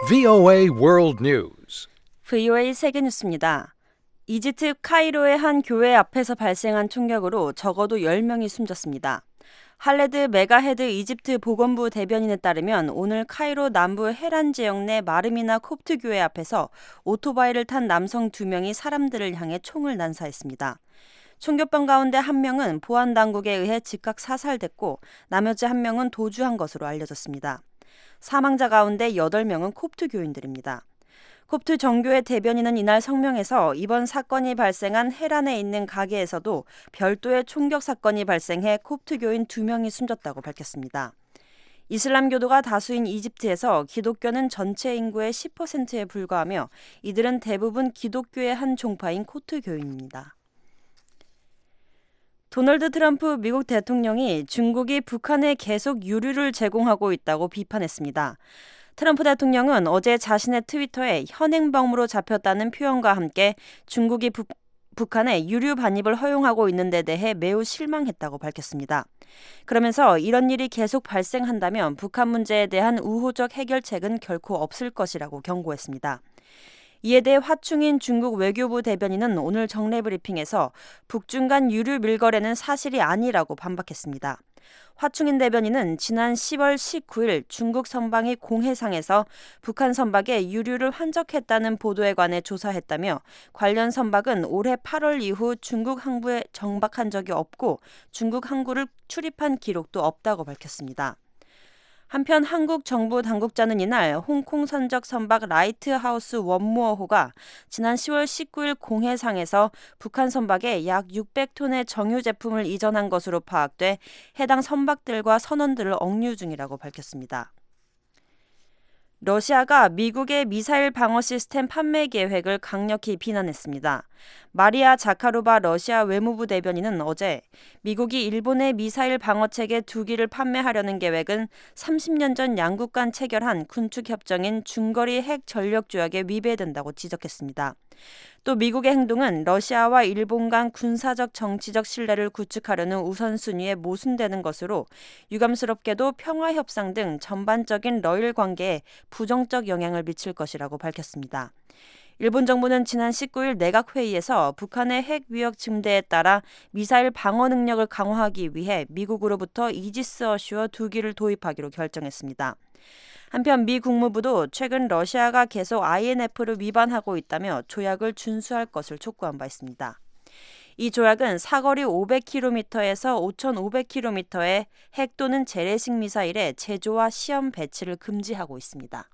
VOA World News. VOA 세계뉴스입니다. 이집트 카이로의 한 교회 앞에서 발생한 총격으로 적어도 10명이 숨졌습니다. 할레드 메가헤드 이집트 보건부 대변인에 따르면 오늘 카이로 남부 헤란 지역 내 마르미나 콥트 교회 앞에서 오토바이를 탄 남성 2명이 사람들을 향해 총을 난사했습니다. 총격범 가운데 1명은 보안당국에 의해 즉각 사살됐고 나머지 1명은 도주한 것으로 알려졌습니다. 사망자 가운데 8명은 콥트 교인들입니다. 콥트 정교회 대변인은 이날 성명에서 이번 사건이 발생한 헤란에 있는 가게에서도 별도의 총격 사건이 발생해 콥트 교인 2명이 숨졌다고 밝혔습니다. 이슬람교도가 다수인 이집트에서 기독교는 전체 인구의 10%에 불과하며 이들은 대부분 기독교의 한 종파인 콥트 교인입니다. 도널드 트럼프 미국 대통령이 중국이 북한에 계속 유류를 제공하고 있다고 비판했습니다. 트럼프 대통령은 어제 자신의 트위터에 현행범으로 잡혔다는 표현과 함께 중국이 북한에 유류 반입을 허용하고 있는 데 대해 매우 실망했다고 밝혔습니다. 그러면서 이런 일이 계속 발생한다면 북한 문제에 대한 우호적 해결책은 결코 없을 것이라고 경고했습니다. 이에 대해 화충인 중국 외교부 대변인은 오늘 정례 브리핑에서 북중 간 유류 밀거래는 사실이 아니라고 반박했습니다. 화충인 대변인은 지난 10월 19일 중국 선박이 공해상에서 북한 선박에 유류를 환적했다는 보도에 관해 조사했다며 관련 선박은 올해 8월 이후 중국 항구에 정박한 적이 없고 중국 항구를 출입한 기록도 없다고 밝혔습니다. 한편 한국 정부 당국자는 이날 홍콩 선적 선박 라이트하우스 원무어호가 지난 10월 19일 공해상에서 북한 선박에 약 600톤의 정유 제품을 이전한 것으로 파악돼 해당 선박들과 선원들을 억류 중이라고 밝혔습니다. 러시아가 미국의 미사일 방어 시스템 판매 계획을 강력히 비난했습니다. 마리아 자카로바 러시아 외무부 대변인은 어제 미국이 일본의 미사일 방어체계 2기를 판매하려는 계획은 30년 전 양국 간 체결한 군축협정인 중거리 핵 전력 조약에 위배된다고 지적했습니다. 또 미국의 행동은 러시아와 일본 간 군사적 정치적 신뢰를 구축하려는 우선순위에 모순되는 것으로 유감스럽게도 평화협상 등 전반적인 러일 관계에 부정적 영향을 미칠 것이라고 밝혔습니다. 일본 정부는 지난 19일 내각회의에서 북한의 핵 위협 증대에 따라 미사일 방어 능력을 강화하기 위해 미국으로부터 이지스 어슈어 2기를 도입하기로 결정했습니다. 한편 미 국무부도 최근 러시아가 계속 INF를 위반하고 있다며 조약을 준수할 것을 촉구한 바 있습니다. 이 조약은 사거리 500km에서 5,500km의 핵 또는 재래식 미사일의 제조와 시험 배치를 금지하고 있습니다.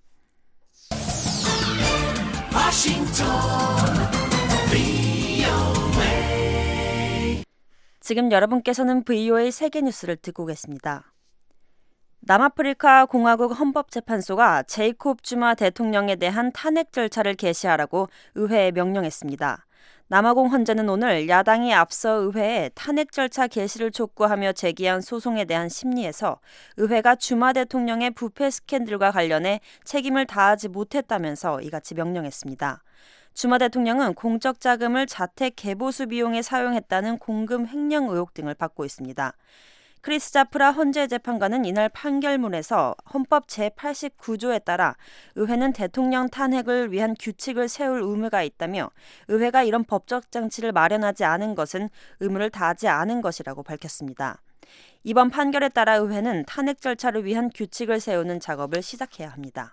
지금 여러분께서는 VOA 세계뉴스를 듣고 계십니다. 남아프리카 공화국 헌법재판소가 제이콥 즈마 대통령에 대한 탄핵 절차를 개시하라고 의회에 명령했습니다. 남아공 헌재는 오늘 야당이 앞서 의회에 탄핵 절차 개시를 촉구하며 제기한 소송에 대한 심리에서 의회가 즈마 대통령의 부패 스캔들과 관련해 책임을 다하지 못했다면서 이같이 명령했습니다. 즈마 대통령은 공적 자금을 자택 개보수 비용에 사용했다는 공금 횡령 의혹 등을 받고 있습니다. 크리스 자프라 헌재재판관은 이날 판결문에서 헌법 제89조에 따라 의회는 대통령 탄핵을 위한 규칙을 세울 의무가 있다며 의회가 이런 법적 장치를 마련하지 않은 것은 의무를 다하지 않은 것이라고 밝혔습니다. 이번 판결에 따라 의회는 탄핵 절차를 위한 규칙을 세우는 작업을 시작해야 합니다.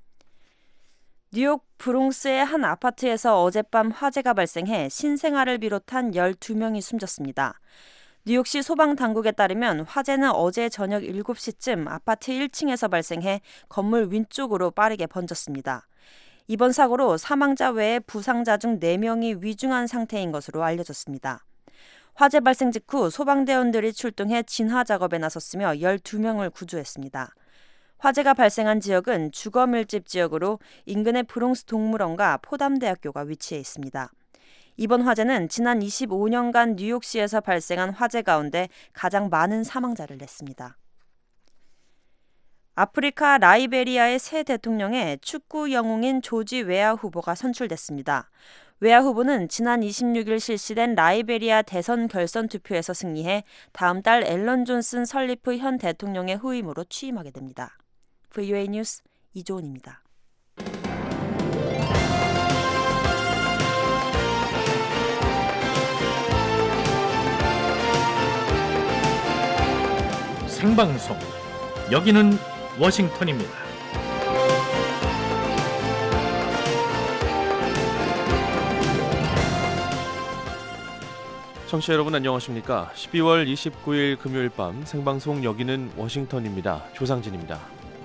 뉴욕 브롱스의 한 아파트에서 어젯밤 화재가 발생해 신생아를 비롯한 12명이 숨졌습니다. 뉴욕시 소방당국에 따르면 화재는 어제 저녁 7시쯤 아파트 1층에서 발생해 건물 위쪽으로 빠르게 번졌습니다. 이번 사고로 사망자 외에 부상자 중 4명이 위중한 상태인 것으로 알려졌습니다. 화재 발생 직후 소방대원들이 출동해 진화 작업에 나섰으며 12명을 구조했습니다. 화재가 발생한 지역은 주거 밀집 지역으로 인근의 브롱스 동물원과 포담대학교가 위치해 있습니다. 이번 화재는 지난 25년간 뉴욕시에서 발생한 화재 가운데 가장 많은 사망자를 냈습니다. 아프리카 라이베리아의 새 대통령에 축구 영웅인 조지 웨아 후보가 선출됐습니다. 웨아 후보는 지난 26일 실시된 라이베리아 대선 결선 투표에서 승리해 다음 달 앨런 존슨 설리프 현 대통령의 후임으로 취임하게 됩니다. VOA 뉴스 이조은입니다. 생방송. 여기는 워싱턴입니다. 청취자 여러분 안녕하십니까? 12월 29일 금요일 밤 생방송 여기는 워싱턴입니다. 조상진입니다.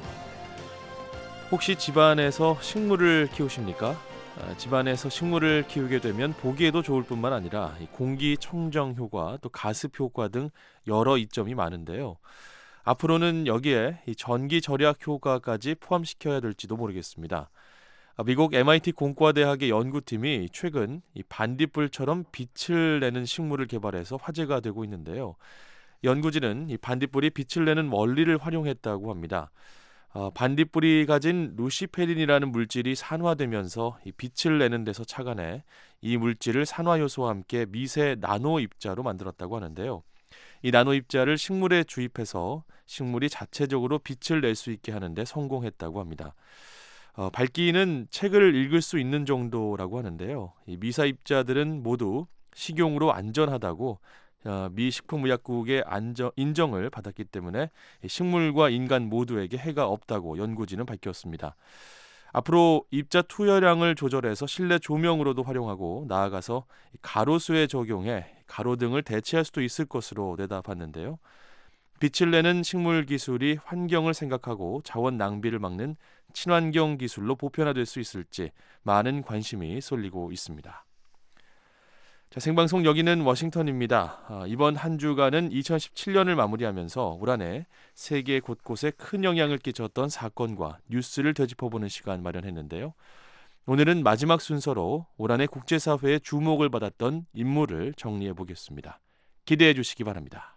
혹시 집안에서 식물을 키우십니까? 집안에서 식물을 키우게 되면 보기에도 좋을 뿐만 아니라 공기 청정 효과, 또 가습 효과 등 여러 이점이 많은데요. 앞으로는 여기에 전기 절약 효과까지 포함시켜야 될지도 모르겠습니다. 미국 MIT 공과대학의 연구팀이 최근 반딧불처럼 빛을 내는 식물을 개발해서 화제가 되고 있는데요. 연구진은 반딧불이 빛을 내는 원리를 활용했다고 합니다. 반딧불이 가진 루시페린이라는 물질이 산화되면서 빛을 내는 데서 착안해 이 물질을 산화효소와 함께 미세 나노 입자로 만들었다고 하는데요. 이 나노 입자를 식물에 주입해서 식물이 자체적으로 빛을 낼 수 있게 하는 데 성공했다고 합니다. 밝기는 책을 읽을 수 있는 정도라고 하는데요. 이 미사 입자들은 모두 식용으로 안전하다고 미 식품의약국의 인정을 받았기 때문에 식물과 인간 모두에게 해가 없다고 연구진은 밝혔습니다. 앞으로 입자 투여량을 조절해서 실내 조명으로도 활용하고 나아가서 가로수에 적용해 가로등을 대체할 수도 있을 것으로 내다봤는데요. 빛을 내는 식물 기술이 환경을 생각하고 자원 낭비를 막는 친환경 기술로 보편화될 수 있을지 많은 관심이 쏠리고 있습니다. 자, 생방송 여기는 워싱턴입니다. 이번 한 주간은 2017년을 마무리하면서 올 한 해 세계 곳곳에 큰 영향을 끼쳤던 사건과 뉴스를 되짚어보는 시간 마련했는데요. 오늘은 마지막 순서로 올 한 해 국제사회의 주목을 받았던 인물을 정리해 보겠습니다. 기대해 주시기 바랍니다.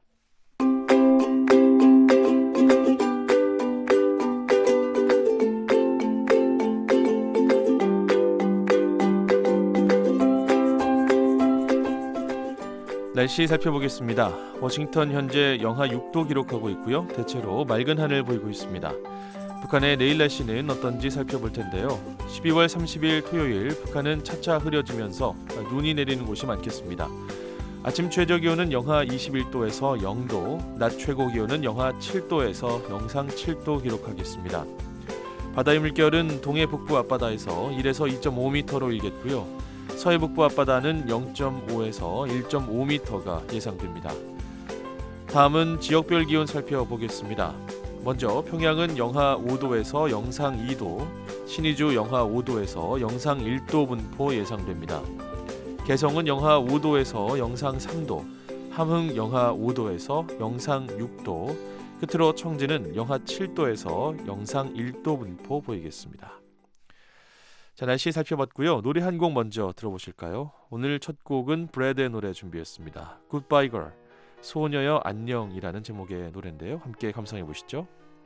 날씨 살펴보겠습니다. 워싱턴 현재 영하 6도 기록하고 있고요. 대체로 맑은 하늘 보이고 있습니다. 북한의 내일 날씨는 어떤지 살펴볼 텐데요. 12월 30일 토요일 북한은 차차 흐려지면서 눈이 내리는 곳이 많겠습니다. 아침 최저 기온은 영하 21도에서 0도, 낮 최고 기온은 영하 7도에서 영상 7도 기록하겠습니다. 바다의 물결은 동해 북부 앞바다에서 1에서 2.5m로 일겠고요. 서해 북부 앞바다는 0.5에서 1.5m가 예상됩니다. 다음은 지역별 기온 살펴보겠습니다. 먼저 평양은 영하 5도에서 영상 2도, 신의주 영하 5도에서 영상 1도 분포 예상됩니다. 개성은 영하 5도에서 영상 3도, 함흥 영하 5도에서 영상 6도, 끝으로 청진은 영하 7도에서 영상 1도 분포 보이겠습니다. 자, 날씨 살펴봤고요. 노래 한 곡 먼저 들어보실까요? 오늘 첫 곡은 브래드의 노래 준비했습니다. Goodbye Girl, 소녀여 안녕이라는 제목의 노래인데요. 함께 감상해 보시죠.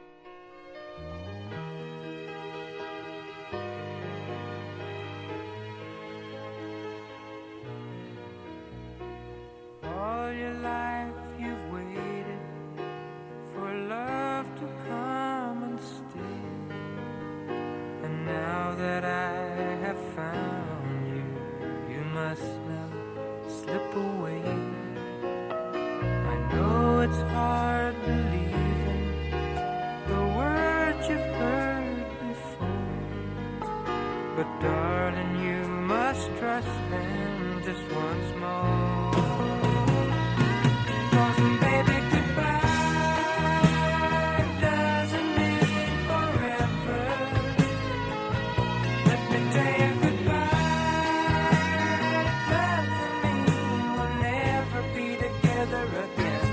All your life you've waited for love to come and stay. And now that I have found you, you must now slip away. I know it's hard believing the words you've heard before, but darling, you must trust them just once more. 'Cause baby, goodbye doesn't mean forever. Let me tell you, goodbye doesn't mean we'll never be together again.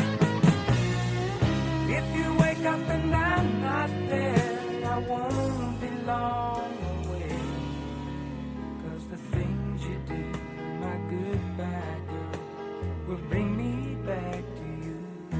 If you wake up and I'm not there, I won't be long away. 'Cause the things you do, my goodbye girl, will bring me back to you.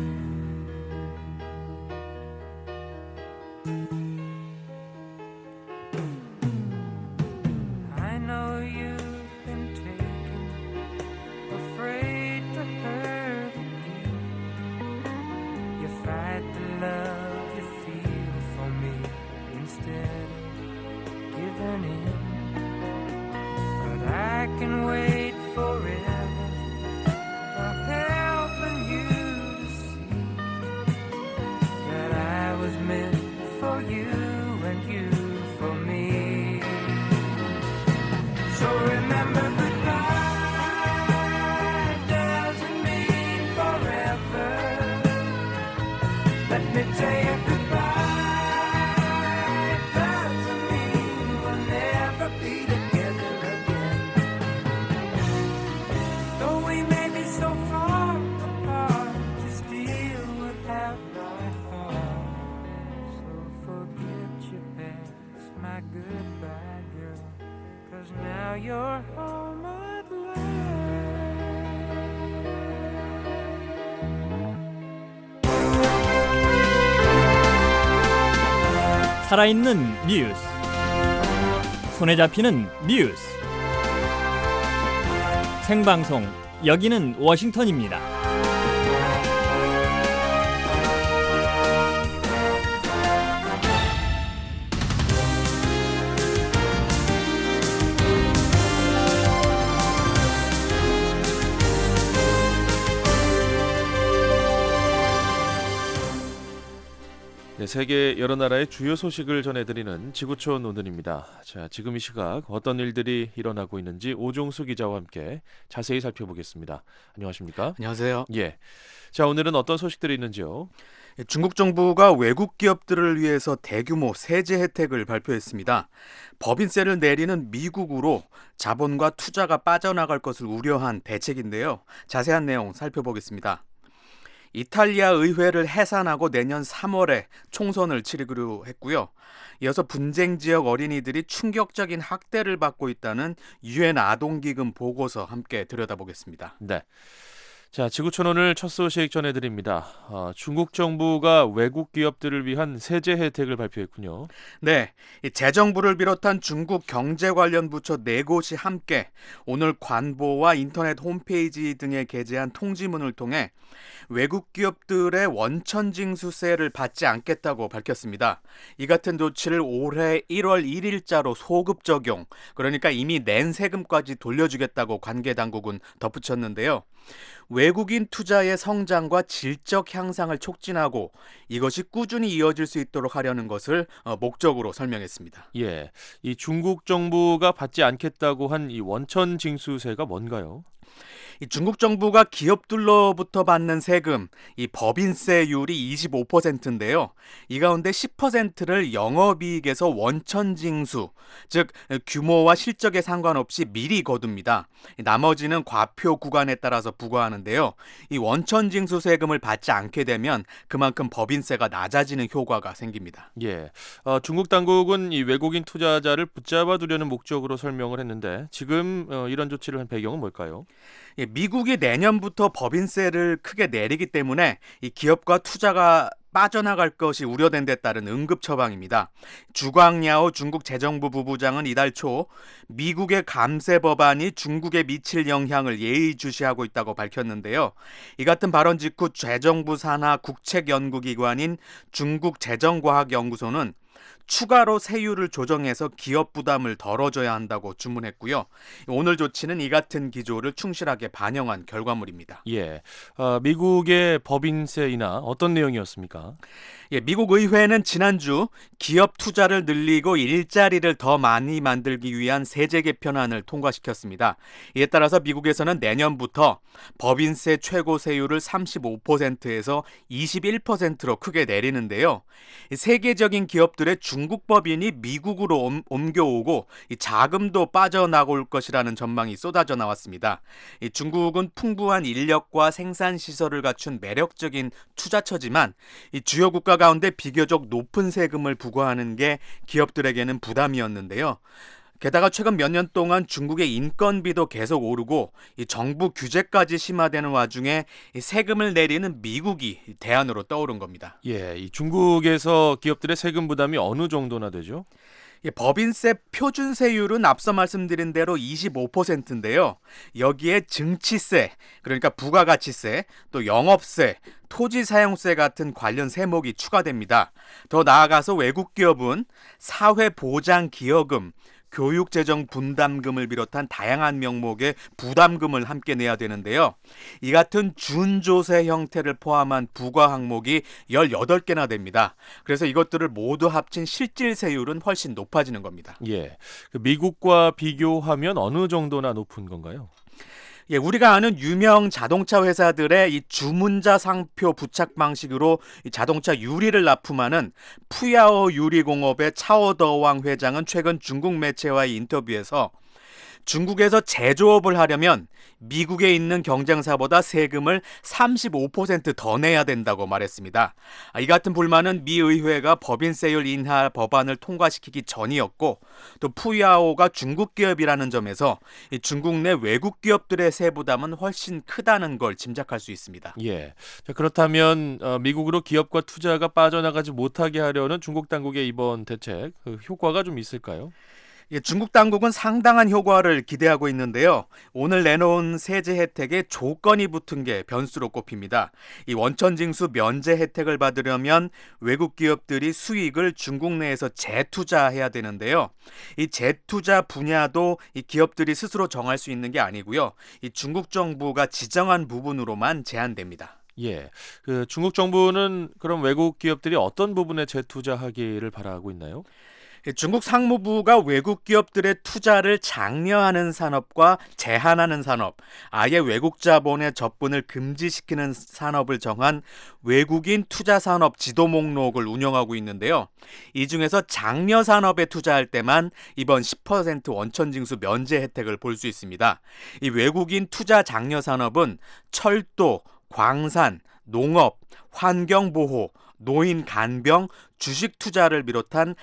I know you've been taken, afraid to hurt again. You fight the love you feel for me instead of giving in. But I can wait forever, helping you to see my goodbye girl, 'cause now you're home at last. 살아있는 뉴스, 손에 잡히는 뉴스, 생방송 여기는 워싱턴입니다. 네, 세계 여러 나라의 주요 소식을 전해드리는 지구촌 오늘입니다. 자, 지금 이 시각 어떤 일들이 일어나고 있는지 오종수 기자와 함께 자세히 살펴보겠습니다. 안녕하십니까? 안녕하세요. 예. 자, 오늘은 어떤 소식들이 있는지요? 중국 정부가 외국 기업들을 위해서 대규모 세제 혜택을 발표했습니다. 법인세를 내리는 미국으로 자본과 투자가 빠져나갈 것을 우려한 대책인데요. 자세한 내용 살펴보겠습니다. 이탈리아 의회를 해산하고 내년 3월에 총선을 치르기로 했고요. 이어서 분쟁 지역 어린이들이 충격적인 학대를 받고 있다는 유엔 아동기금 보고서 함께 들여다보겠습니다. 네. 자, 지구촌 오늘 첫 소식 전해드립니다. 중국 정부가 외국 기업들을 위한 세제 혜택을 발표했군요. 네, 이 재정부를 비롯한 중국 경제 관련 부처 4곳이 함께 오늘 관보와 인터넷 홈페이지 등에 게재한 통지문을 통해 외국 기업들의 원천징수세를 받지 않겠다고 밝혔습니다. 이 같은 조치를 올해 1월 1일자로 소급 적용, 그러니까 이미 낸 세금까지 돌려주겠다고 관계 당국은 덧붙였는데요. 외국인 투자의 성장과 질적 향상을 촉진하고 이것이 꾸준히 이어질 수 있도록 하려는 것을 목적으로 설명했습니다. 예, 이 중국 정부가 받지 않겠다고 한 이 원천 징수세가 뭔가요? 이 중국 정부가 기업들로부터 받는 세금, 이 법인세율이 25%인데요. 이 가운데 10%를 영업이익에서 원천징수, 즉 규모와 실적에 상관없이 미리 거둡니다. 나머지는 과표 구간에 따라서 부과하는데요. 이 원천징수 세금을 받지 않게 되면 그만큼 법인세가 낮아지는 효과가 생깁니다. 예, 중국 당국은 이 외국인 투자자를 붙잡아 두려는 목적으로 설명을 했는데 지금 이런 조치를 한 배경은 뭘까요? 미국이 내년부터 법인세를 크게 내리기 때문에 이 기업과 투자가 빠져나갈 것이 우려된 데 따른 응급 처방입니다. 주광야오 중국 재정부 부부장은 이달 초 미국의 감세 법안이 중국에 미칠 영향을 예의주시하고 있다고 밝혔는데요. 이 같은 발언 직후 재정부 산하 국책연구기관인 중국재정과학연구소는 추가로 세율을 조정해서 기업 부담을 덜어줘야 한다고 주문했고요. 오늘 조치는 이 같은 기조를 충실하게 반영한 결과물입니다. 예, 미국의 법인세이나 어떤 내용이었습니까? 예, 미국 의회는 지난주 기업 투자를 늘리고 일자리를 더 많이 만들기 위한 세제 개편안을 통과시켰습니다. 이에 따라서 미국에서는 내년부터 법인세 최고 세율을 35%에서 21%로 크게 내리는데요. 세계적인 기업들의 중국 법인이 미국으로 옮겨오고 자금도 빠져나올 것이라는 전망이 쏟아져 나왔습니다. 중국은 풍부한 인력과 생산 시설을 갖춘 매력적인 투자처지만 주요 국가 가운데 비교적 높은 세금을 부과하는 게 기업들에게는 부담이었는데요. 게다가 최근 몇 년 동안 중국의 인건비도 계속 오르고 이 정부 규제까지 심화되는 와중에 이 세금을 내리는 미국이 대안으로 떠오른 겁니다. 예, 이 중국에서 기업들의 세금 부담이 어느 정도나 되죠? 법인세 표준세율은 앞서 말씀드린 대로 25%인데요. 여기에 증치세, 그러니까 부가가치세, 또 영업세, 토지사용세 같은 관련 세목이 추가됩니다. 더 나아가서 외국 기업은 사회보장기여금, 교육재정 분담금을 비롯한 다양한 명목의 부담금을 함께 내야 되는데요. 이 같은 준조세 형태를 포함한 부과 항목이 18개나 됩니다. 그래서 이것들을 모두 합친 실질세율은 훨씬 높아지는 겁니다. 예, 미국과 비교하면 어느 정도나 높은 건가요? 예, 우리가 아는 유명 자동차 회사들의 이 주문자 상표 부착 방식으로 이 자동차 유리를 납품하는 푸야오 유리공업의 차오더왕 회장은 최근 중국 매체와의 인터뷰에서 중국에서 제조업을 하려면 미국에 있는 경쟁사보다 세금을 35% 더 내야 된다고 말했습니다. 이 같은 불만은 미 의회가 법인세율 인하 법안을 통과시키기 전이었고, 또 푸야오가 중국 기업이라는 점에서 중국 내 외국 기업들의 세부담은 훨씬 크다는 걸 짐작할 수 있습니다. 예. 자, 그렇다면 미국으로 기업과 투자가 빠져나가지 못하게 하려는 중국 당국의 이번 대책, 효과가 좀 있을까요? 중국 당국은 상당한 효과를 기대하고 있는데요. 오늘 내놓은 세제 혜택에 조건이 붙은 게 변수로 꼽힙니다. 이 원천징수 면제 혜택을 받으려면 외국 기업들이 수익을 중국 내에서 재투자해야 되는데요. 이 재투자 분야도 이 기업들이 스스로 정할 수 있는 게 아니고요. 이 중국 정부가 지정한 부분으로만 제한됩니다. 예. 중국 정부는 그럼 외국 기업들이 어떤 부분에 재투자하기를 바라고 있나요? 중국 상무부가 외국 기업들의 투자를 장려하는 산업과 제한하는 산업, 아예 외국 자본의 접근을 금지시키는 산업을 정한 외국인 투자 산업 지도 목록을 운영하고 있는데요. 이 중에서 장려 산업에 투자할 때만 이번 10% 원천징수 면제 혜택을 볼 수 있습니다. 이 외국인 투자 장려 산업은 철도, 광산, 농업, 환경보호, 노인 간병, 주식 투자를 비롯한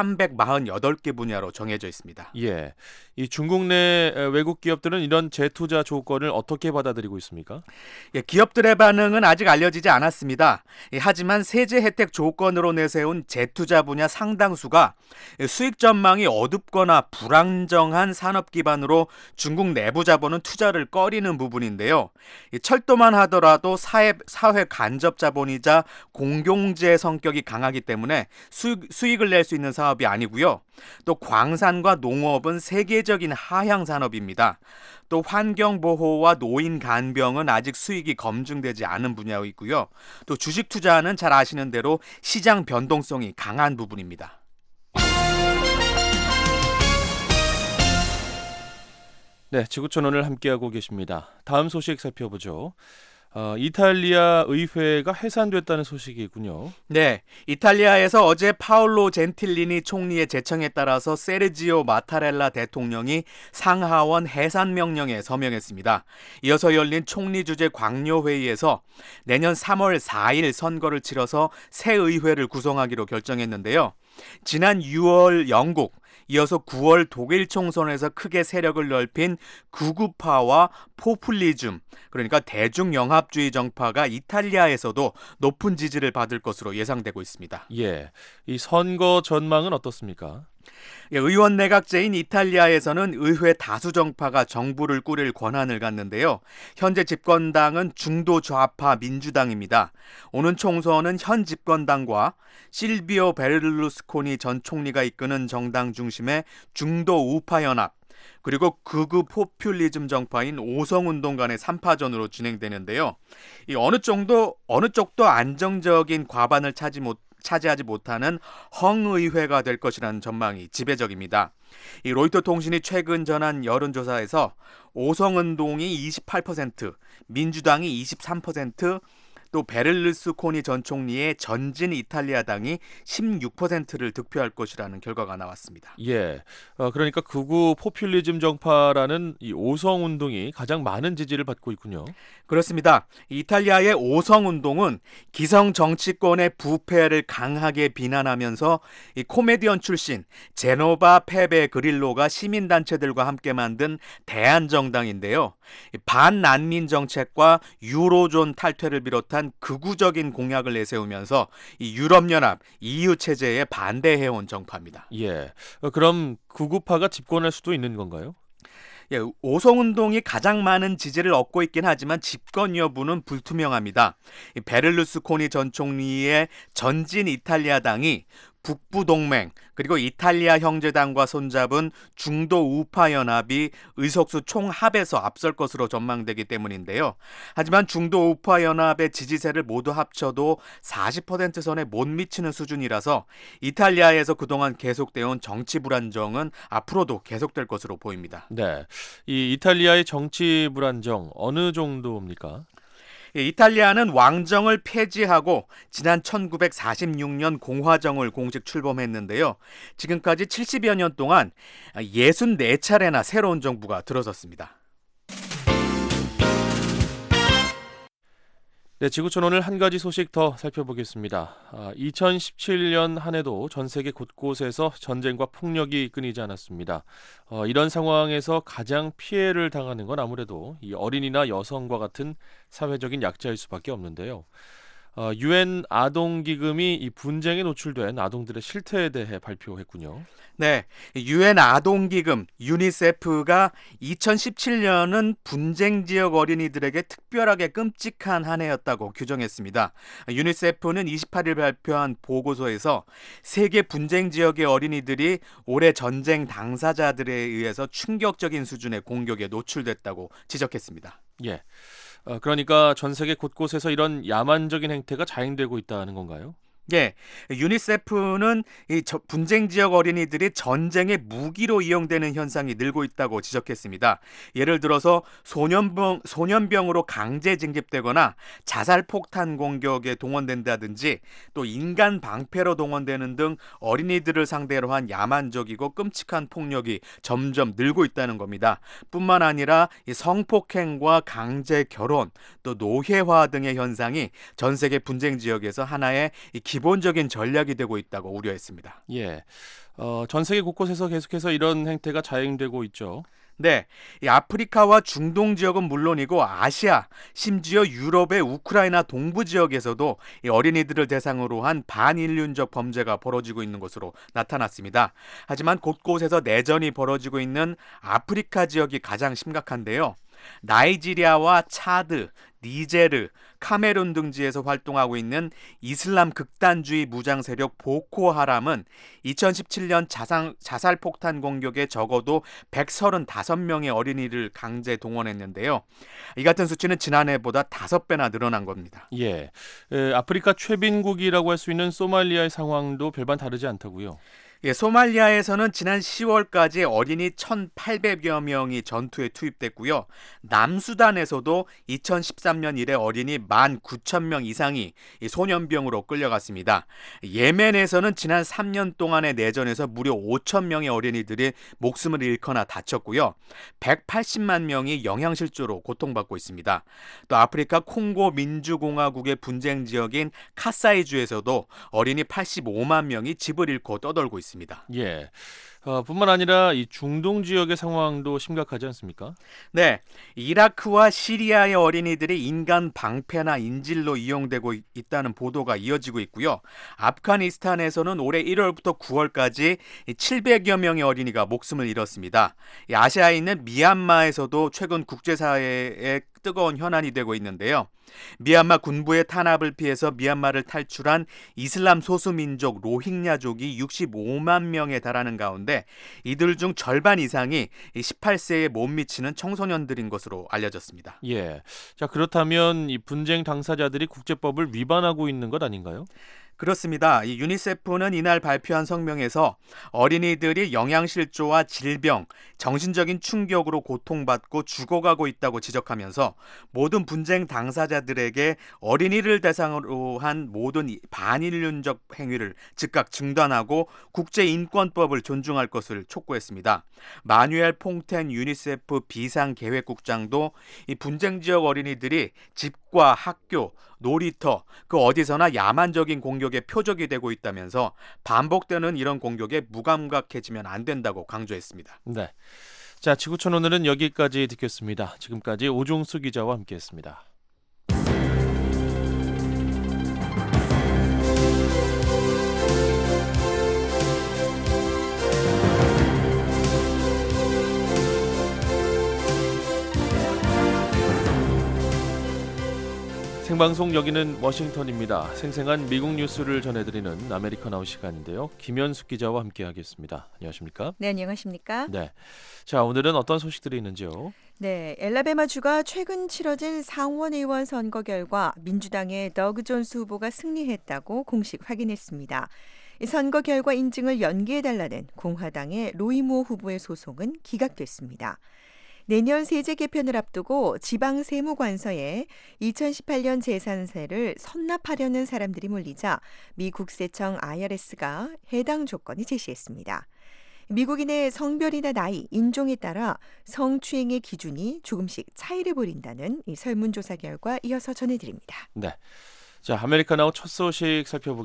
348개 분야로 정해져 있습니다. 예. 이 중국 내 외국 기업들은 이런 재투자 조건을 어떻게 받아들이고 있습니까? 기업들의 반응은 아직 알려지지 않았습니다. 하지만 세제 혜택 조건으로 내세운 재투자 분야 상당수가 수익 전망이 어둡거나 불안정한 산업 기반으로 중국 내부 자본은 투자를 꺼리는 부분인데요. 철도만 하더라도 사회 간접 자본이자 공공재 성격이 강하기 때문에 수익을 낼 수 있는 사업이 아니고요. 또 광산과 농업은 세계적인 하향 산업입니다. 또 환경보호와 노인 간병은 아직 수익이 검증되지 않은 분야이고요. 또 주식 투자는 잘 아시는 대로 시장 변동성이 강한 부분입니다. 네, 지구촌 오늘 함께하고 계십니다. 다음 소식 살펴보죠. 이탈리아 의회가 해산됐다는 소식이군요. 네, 이탈리아에서 어제 파올로 젠틸리니 총리의 제청에 따라서 세르지오 마타렐라 대통령이 상하원 해산 명령에 서명했습니다. 이어서 열린 총리 주재 광료회의에서 내년 3월 4일 선거를 치러서 새 의회를 구성하기로 결정했는데요. 지난 6월 영국, 이어서 9월 독일 총선에서 크게 세력을 넓힌 극우파와 포퓰리즘, 그러니까 대중영합주의 정파가 이탈리아에서도 높은 지지를 받을 것으로 예상되고 있습니다. 예, 이 선거 전망은 어떻습니까? 의원 내각제인 이탈리아에서는 의회 다수 정파가 정부를 꾸릴 권한을 갖는데요. 현재 집권당은 중도 좌파 민주당입니다. 오는 총선은 현 집권당과 실비오 베를루스코니 전 총리가 이끄는 정당 중심의 중도 우파 연합, 그리고 극우 포퓰리즘 정파인 오성운동 간의 3파전으로 진행되는데요. 이 어느 쪽도 안정적인 과반을 차지하지 못하는 헝의회가 될 것이라는 전망이 지배적입니다. 이 로이터 통신이 최근 전한 여론조사에서 오성운동이 28%, 민주당이 23%, 또 베를루스코니 전 총리의 전진 이탈리아당이 16%를 득표할 것이라는 결과가 나왔습니다. 예, 그러니까 극우 포퓰리즘 정파라는 이 오성운동이 가장 많은 지지를 받고 있군요. 그렇습니다. 이탈리아의 오성운동은 기성 정치권의 부패를 강하게 비난하면서 이 코미디언 출신 제노바 페베 그릴로가 시민단체들과 함께 만든 대안정당인데요. 반난민 정책과 유로존 탈퇴를 비롯한 극우적인 공약을 내세우면서 이 유럽연합 EU 체제에 반대해온 정파입니다. 예, 그럼 극우파가 집권할 수도 있는 건가요? 예, 오성운동이 가장 많은 지지를 얻고 있긴 하지만 집권 여부는 불투명합니다. 베를루스코니 전 총리의 전진 이탈리아당이 북부동맹 그리고 이탈리아 형제당과 손잡은 중도 우파 연합이 의석수 총합에서 앞설 것으로 전망되기 때문인데요. 하지만 중도 우파 연합의 지지세를 모두 합쳐도 40% 선에 못 미치는 수준이라서 이탈리아에서 그동안 계속되어온 정치 불안정은 앞으로도 계속될 것으로 보입니다. 네, 이 이탈리아의 정치 불안정 어느 정도입니까? 이탈리아는 왕정을 폐지하고 지난 1946년 공화정을 공식 출범했는데요. 지금까지 70여 년 동안 64차례나 새로운 정부가 들어섰습니다. 네, 지구촌 오늘 한 가지 소식 더 살펴보겠습니다. 2017년 한 해도 전 세계 곳곳에서 전쟁과 폭력이 끊이지 않았습니다. 이런 상황에서 가장 피해를 당하는 건 아무래도 이 어린이나 여성과 같은 사회적인 약자일 수밖에 없는데요. UN 아동기금이 이 분쟁에 노출된 아동들의 실태에 대해 발표했군요. 네, UN 아동기금 유니세프가 2017년은 분쟁 지역 어린이들에게 특별하게 끔찍한 한 해였다고 규정했습니다. 유니세프는 28일 발표한 보고서에서 세계 분쟁 지역의 어린이들이 올해 전쟁 당사자들에 의해서 충격적인 수준의 공격에 노출됐다고 지적했습니다. 예. 그러니까 전 세계 곳곳에서 이런 야만적인 행태가 자행되고 있다는 건가요? 예, 유니세프는 이 분쟁 지역 어린이들이 전쟁의 무기로 이용되는 현상이 늘고 있다고 지적했습니다. 예를 들어서 소년병으로 강제 징집되거나 자살폭탄 공격에 동원된다든지 또 인간 방패로 동원되는 등 어린이들을 상대로 한 야만적이고 끔찍한 폭력이 점점 늘고 있다는 겁니다. 뿐만 아니라 이 성폭행과 강제 결혼, 또 노예화 등의 현상이 전 세계 분쟁 지역에서 하나의 기본적인 전략이 되고 있다고 우려했습니다. 예, 전 세계 곳곳에서 계속해서 이런 행태가 자행되고 있죠. 네, 이 아프리카와 중동 지역은 물론이고 아시아, 심지어 유럽의 우크라이나 동부 지역에서도 이 어린이들을 대상으로 한 반인륜적 범죄가 벌어지고 있는 것으로 나타났습니다. 하지만 곳곳에서 내전이 벌어지고 있는 아프리카 지역이 가장 심각한데요. 나이지리아와 차드, 니제르, 카메룬 등지에서 활동하고 있는 이슬람 극단주의 무장 세력 보코하람은 2017년 자살폭탄 공격에 적어도 135명의 어린이를 강제 동원했는데요. 이 같은 수치는 지난해보다 5배나 늘어난 겁니다. 예, 아프리카 최빈국이라고 할 수 있는 소말리아의 상황도 별반 다르지 않다고요. 예, 소말리아에서는 지난 10월까지 어린이 1,800여 명이 전투에 투입됐고요. 남수단에서도 2013년 이래 어린이 19,000명 이상이 소년병으로 끌려갔습니다. 예멘에서는 지난 3년 동안의 내전에서 무려 5,000명의 어린이들이 목숨을 잃거나 다쳤고요. 180만 명이 영양실조로 고통받고 있습니다. 또 아프리카 콩고 민주공화국의 분쟁 지역인 카사이주에서도 어린이 85만 명이 집을 잃고 떠돌고 있습니다. 예, 뿐만 아니라 이 중동 지역의 상황도 심각하지 않습니까? 네, 이라크와 시리아의 어린이들이 인간 방패나 인질로 이용되고 있다는 보도가 이어지고 있고요. 아프가니스탄에서는 올해 1월부터 9월까지 700여 명의 어린이가 목숨을 잃었습니다. 아시아에 있는 미얀마에서도 최근 국제사회의 뜨거운 현안이 되고 있는데요. 미얀마 군부의 탄압을 피해서 미얀마를 탈출한 이슬람 소수민족 로힝야족이 65만 명에 달하는 가운데 이들 중 절반 이상이 18세에 못 미치는 청소년들인 것으로 알려졌습니다. 예, 자 그렇다면 이 분쟁 당사자들이 국제법을 위반하고 있는 것 아닌가요? 그렇습니다. 이 유니세프는 이날 발표한 성명에서 어린이들이 영양실조와 질병, 정신적인 충격으로 고통받고 죽어가고 있다고 지적하면서 모든 분쟁 당사자들에게 어린이를 대상으로 한 모든 반인륜적 행위를 즉각 중단하고 국제인권법을 존중할 것을 촉구했습니다. 마뉴엘 퐁텐 유니세프 비상계획국장도 이 분쟁 지역 어린이들이 집과 학교, 놀이터, 그 어디서나 야만적인 공격의 표적이 되고 있다면서 반복되는 이런 공격에 무감각해지면 안 된다고 강조했습니다. 네, 자 지구촌 오늘은 여기까지 듣겠습니다. 지금까지 오종수 기자와 함께했습니다. 생방송 여기는 워싱턴입니다. 생생한 미국 뉴스를 전해드리는 아메리카나우 시간인데요. 김현숙 기자와 함께하겠습니다. 안녕하십니까? 네, 안녕하십니까? 네, 자 오늘은 어떤 소식들이 있는지요? 네, 엘라베마주가 최근 치러질 상원 의원 선거 결과 민주당의 더그 존스 후보가 승리했다고 공식 확인했습니다. 이 선거 결과 인증을 연기해달라는 공화당의 로이 무어 후보의 소송은 기각됐습니다. 내년 세제 개편을 앞두고 지방세무관서에 2018년 재산세를 선납하려는 사람들이 몰리자 미 국세청 IRS가 해당 조건을 제시했습니다. 미국인의 성별이나 나이, 인종에 따라 성추행의 기준이 조금씩 차이를 벌인다는 이 설문조사 결과 이어서 전해드립니다. 네. 자, 아메리카나우 첫 소식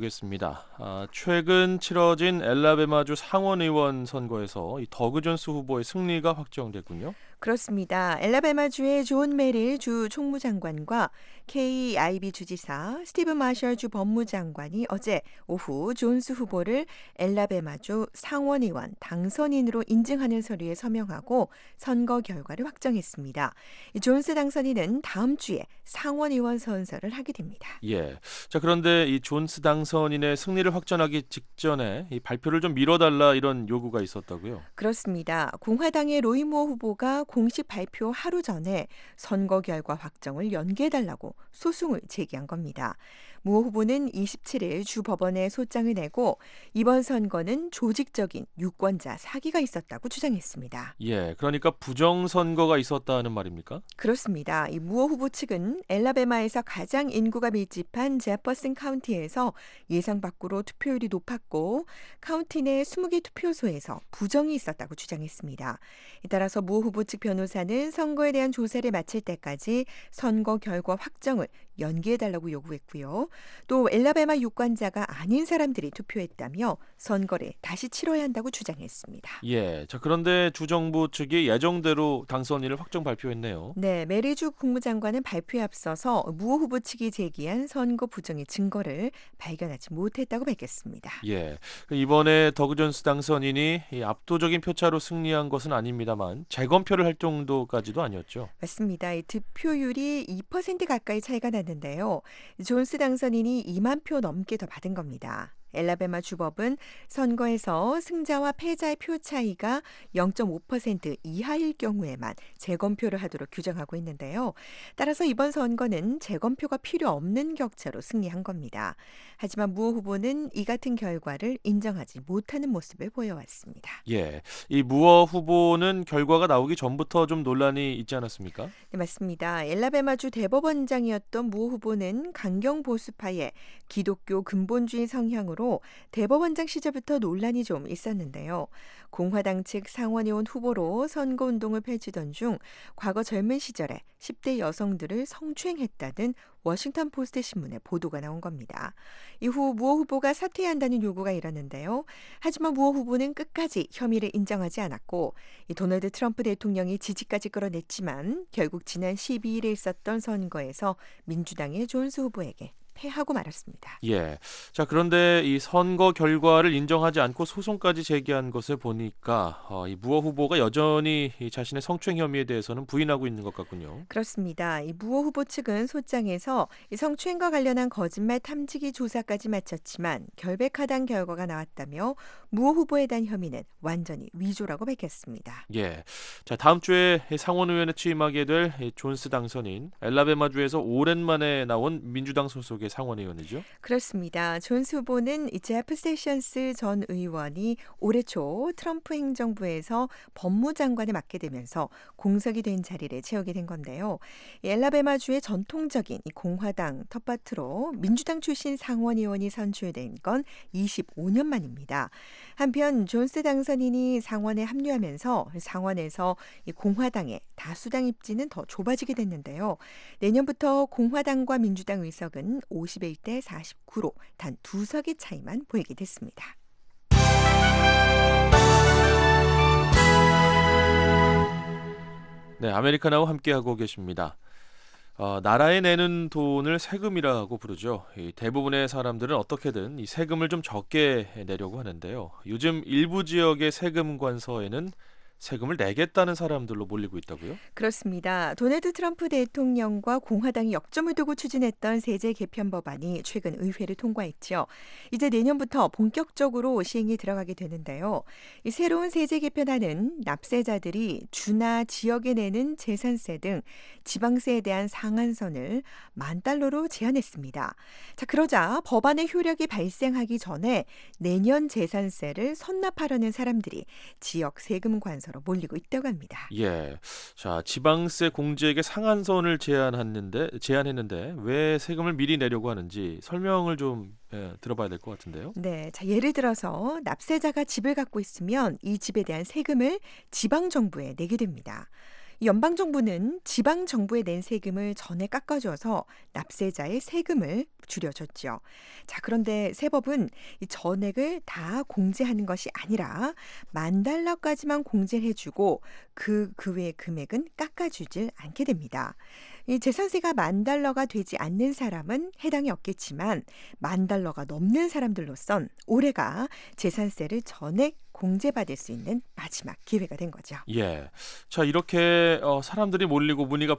살펴보겠습니다. 최근 치러진 엘라베마주 상원의원 선거에서 이 더그 존스 후보의 승리가 확정됐군요. 그렇습니다. 엘라베마주의 존 메릴 주 총무장관과 케이 아이비 주지사, 스티븐 마셜 주 법무장관이 어제 오후 존스 후보를 엘라베마주 상원의원 당선인으로 인증하는 서류에 서명하고 선거 결과를 확정했습니다. 존스 당선인은 다음 주에 상원의원 선서를 하게 됩니다. 예. 자, 그런데 이 존스 당선인의 승리를 확정하기 직전에 이 발표를 좀 미뤄달라 이런 요구가 있었다고요? 그렇습니다. 공화당의 로이 무어 후보가 공식 발표 하루 전에 선거 결과 확정을 연기해달라고 소송을 제기한 겁니다. 무어 후보는 27일 주 법원에 소장을 내고 이번 선거는 조직적인 유권자 사기가 있었다고 주장했습니다. 예, 그러니까 부정선거가 있었다는 말입니까? 그렇습니다. 이 무어 후보 측은 엘라베마에서 가장 인구가 밀집한 제퍼슨 카운티에서 예상 밖으로 투표율이 높았고 카운티 내 20개 투표소에서 부정이 있었다고 주장했습니다. 따라서 무어 후보 측 변호사는 선거에 대한 조사를 마칠 때까지 선거 결과 확정을 연기해달라고 요구했고요. 또 엘라베마 유권자가 아닌 사람들이 투표했다며 선거를 다시 치러야 한다고 주장했습니다. 예, 자, 그런데 주정부 측이 예정대로 당선인을 확정 발표했네요. 네, 메리주 국무장관은 발표에 앞서서 무어 후보 측이 제기한 선거 부정의 증거를 발견하지 못했다고 밝혔습니다. 예, 이번에 더그 존스 당선인이 이 압도적인 표차로 승리한 것은 아닙니다만 재검표를 할 정도까지도 아니었죠. 맞습니다. 이 득표율이 2% 가까이 차이가 났는데요. 존스 당선인이 2만 표 넘게 더 받은 겁니다. 엘라베마 주법은 선거에서 승자와 패자의 표 차이가 0.5% 이하일 경우에만 재검표를 하도록 규정하고 있는데요. 따라서 이번 선거는 재검표가 필요 없는 격차로 승리한 겁니다. 하지만 무어 후보는 이 같은 결과를 인정하지 못하는 모습을 보여왔습니다. 예, 이 무어 후보는 결과가 나오기 전부터 좀 논란이 있지 않았습니까? 네, 맞습니다. 엘라베마주 대법원장이었던 무어 후보는 강경 보수파의 기독교 근본주의 성향으로 대법원장 시절부터 논란이 좀 있었는데요. 공화당 측 상원의원 후보로 선거운동을 펼치던 중 과거 젊은 시절에 10대 여성들을 성추행했다는 워싱턴 포스트 신문에 보도가 나온 겁니다. 이후 무어 후보가 사퇴해야 한다는 요구가 일었는데요. 하지만 무어 후보는 끝까지 혐의를 인정하지 않았고 이 도널드 트럼프 대통령이 지지까지 끌어냈지만 결국 지난 12일에 있었던 선거에서 민주당의 존스 후보에게 패하고 말았습니다. 예. 자, 그런데 이 선거 결과를 인정하지 않고 소송까지 제기한 것을 보니까 이 무어 후보가 여전히 이 자신의 성추행 혐의에 대해서는 부인하고 있는 것 같군요. 그렇습니다. 이 무어 후보 측은 소장에서 이 성추행과 관련한 거짓말 탐지기 조사까지 마쳤지만 결백하다는 결과가 나왔다며 무어 후보에 대한 혐의는 완전히 위조라고 밝혔습니다. 예. 자, 다음 주에 상원의원에 취임하게 될 존스 당선인 엘라베마주에서 오랜만에 나온 민주당 소속의 상원의원이죠. 그렇습니다. 존스 후보는 제프 세션스 전 의원이 올해 초 트럼프 행정부에서 법무장관을 맡게 되면서 공석이 된 자리를 채우게 된 건데요. 엘라베마주의 전통적인 이 공화당 텃밭으로 민주당 출신 상원의원이 선출된 건 25년 만입니다. 한편 존스 당선인이 상원에 합류하면서 상원에서 이 공화당의 다수당 입지는 더 좁아지게 됐는데요. 내년부터 공화당과 민주당 의석은 51대 49로 단 2석의 차이만 보이게 됐습니다. 네, 아메리카나와 함께하고 계십니다. 나라에 내는 돈을 세금이라고 부르죠. 대부분의 사람들은 어떻게든 이 세금을 좀 적게 내려고 하는데요. 요즘 일부 지역의 세금 관서에는 세금을 내겠다는 사람들로 몰리고 있다고요? 그렇습니다. 도널드 트럼프 대통령과 공화당이 역점을 두고 추진했던 세제 개편 법안이 최근 의회를 통과했죠. 이제 내년부터 본격적으로 시행이 들어가게 되는데요. 이 새로운 세제 개편안은 납세자들이 주나 지역에 내는 재산세 등 지방세에 대한 상한선을 $10,000로 제한했습니다. 자, 그러자 법안의 효력이 발생하기 전에 내년 재산세를 선납하려는 사람들이 지역 세금 관서 지방서로 몰리고 있다고 합니다. 예. 자, 지방세 공제액의 상한선을 제한했는데 왜 세금을 미리 내려고 하는지 설명을 좀 들어봐야 될 것 같은데요. 네, 자, 예를 들어서 납세자가 집을 갖고 있으면 이 집에 대한 세금을 지방정부에 내게 됩니다. 연방정부는 지방정부에 낸 세금을 전에 깎아줘서 납세자의 세금을 줄여줬죠. 자, 그런데 세법은 이 전액을 다 공제하는 것이 아니라 $10,000까지만 공제를 해주고 그 외의 금액은 깎아주질 않게 됩니다. 이 재산세가 $10,000가 되지 않는 사람은 해당이 없겠지만 $10,000가 넘는 사람들로선 올해가 재산세를 전액 공제받을 수 있는 마지막 기회가 된 거죠. 예. 자, 이렇게 사람들이 몰리고 문의가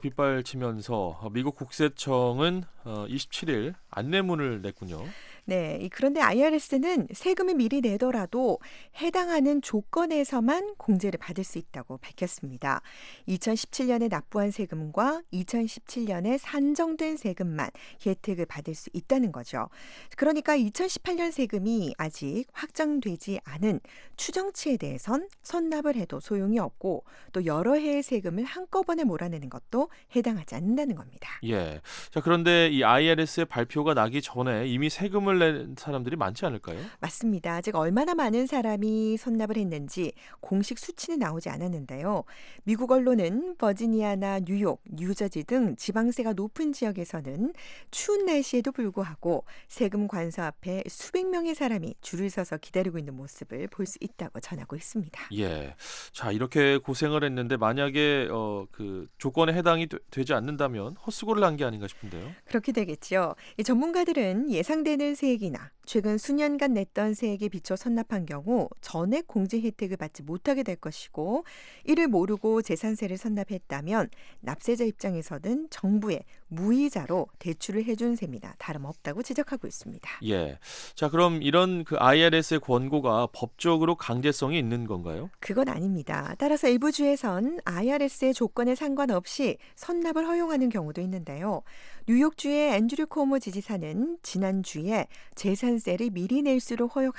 빗발치면서 미국 국세청은 27일 안내문을 냈군요. 네, 그런데 IRS는 세금을 미리 내더라도 해당하는 조건에서만 공제를 받을 수 있다고 밝혔습니다. 2017년에 납부한 세금과 2017년에 산정된 세금만 혜택을 받을 수 있다는 거죠. 그러니까 2018년 세금이 아직 확정되지 않은 추정치에 대해선 선납을 해도 소용이 없고 또 여러 해의 세금을 한꺼번에 몰아내는 것도 해당하지 않는다는 겁니다. 예. 자, 그런데 이 IRS의 발표가 나기 전에 이미 세금을 낸 사람들이 많지 않을까요? 맞습니다. 아직 얼마나 많은 사람이 선납을 했는지 공식 수치는 나오지 않았는데요. 미국 언론은 버지니아나 뉴욕, 뉴저지 등 지방세가 높은 지역에서는 추운 날씨에도 불구하고 세금 관서 앞에 수백 명의 사람이 줄을 서서 기다리고 있는 모습을 볼 수 있다고 전하고 있습니다. 예. 자, 이렇게 고생을 했는데 만약에 그 조건에 해당이 되지 않는다면 헛수고를 한 게 아닌가 싶은데요. 그렇게 되겠죠. 이 전문가들은 예상되는 세액이나 최근 수년간 냈던 세액에 비춰 선납한 경우 전액 공제 혜택을 받지 못하게 될 것이고 이를 모르고 재산세를 선납했다면 납세자 입장에서는 정부에 무이자로 대출을 해준 셈이나 다름없다고 지적하고 있습니다. 예. 자, 그럼 이런 그 IRS의 권고가 법적으로 강제성이 있는 건가요? 그건 아닙니다. 따라서 일부 주에선 IRS의 조건에 상관없이 선납을 허용하는 경우도 있는데요. 뉴욕주의 앤드류 코모 지지사는 지난주에 재산세를 미리 낼 수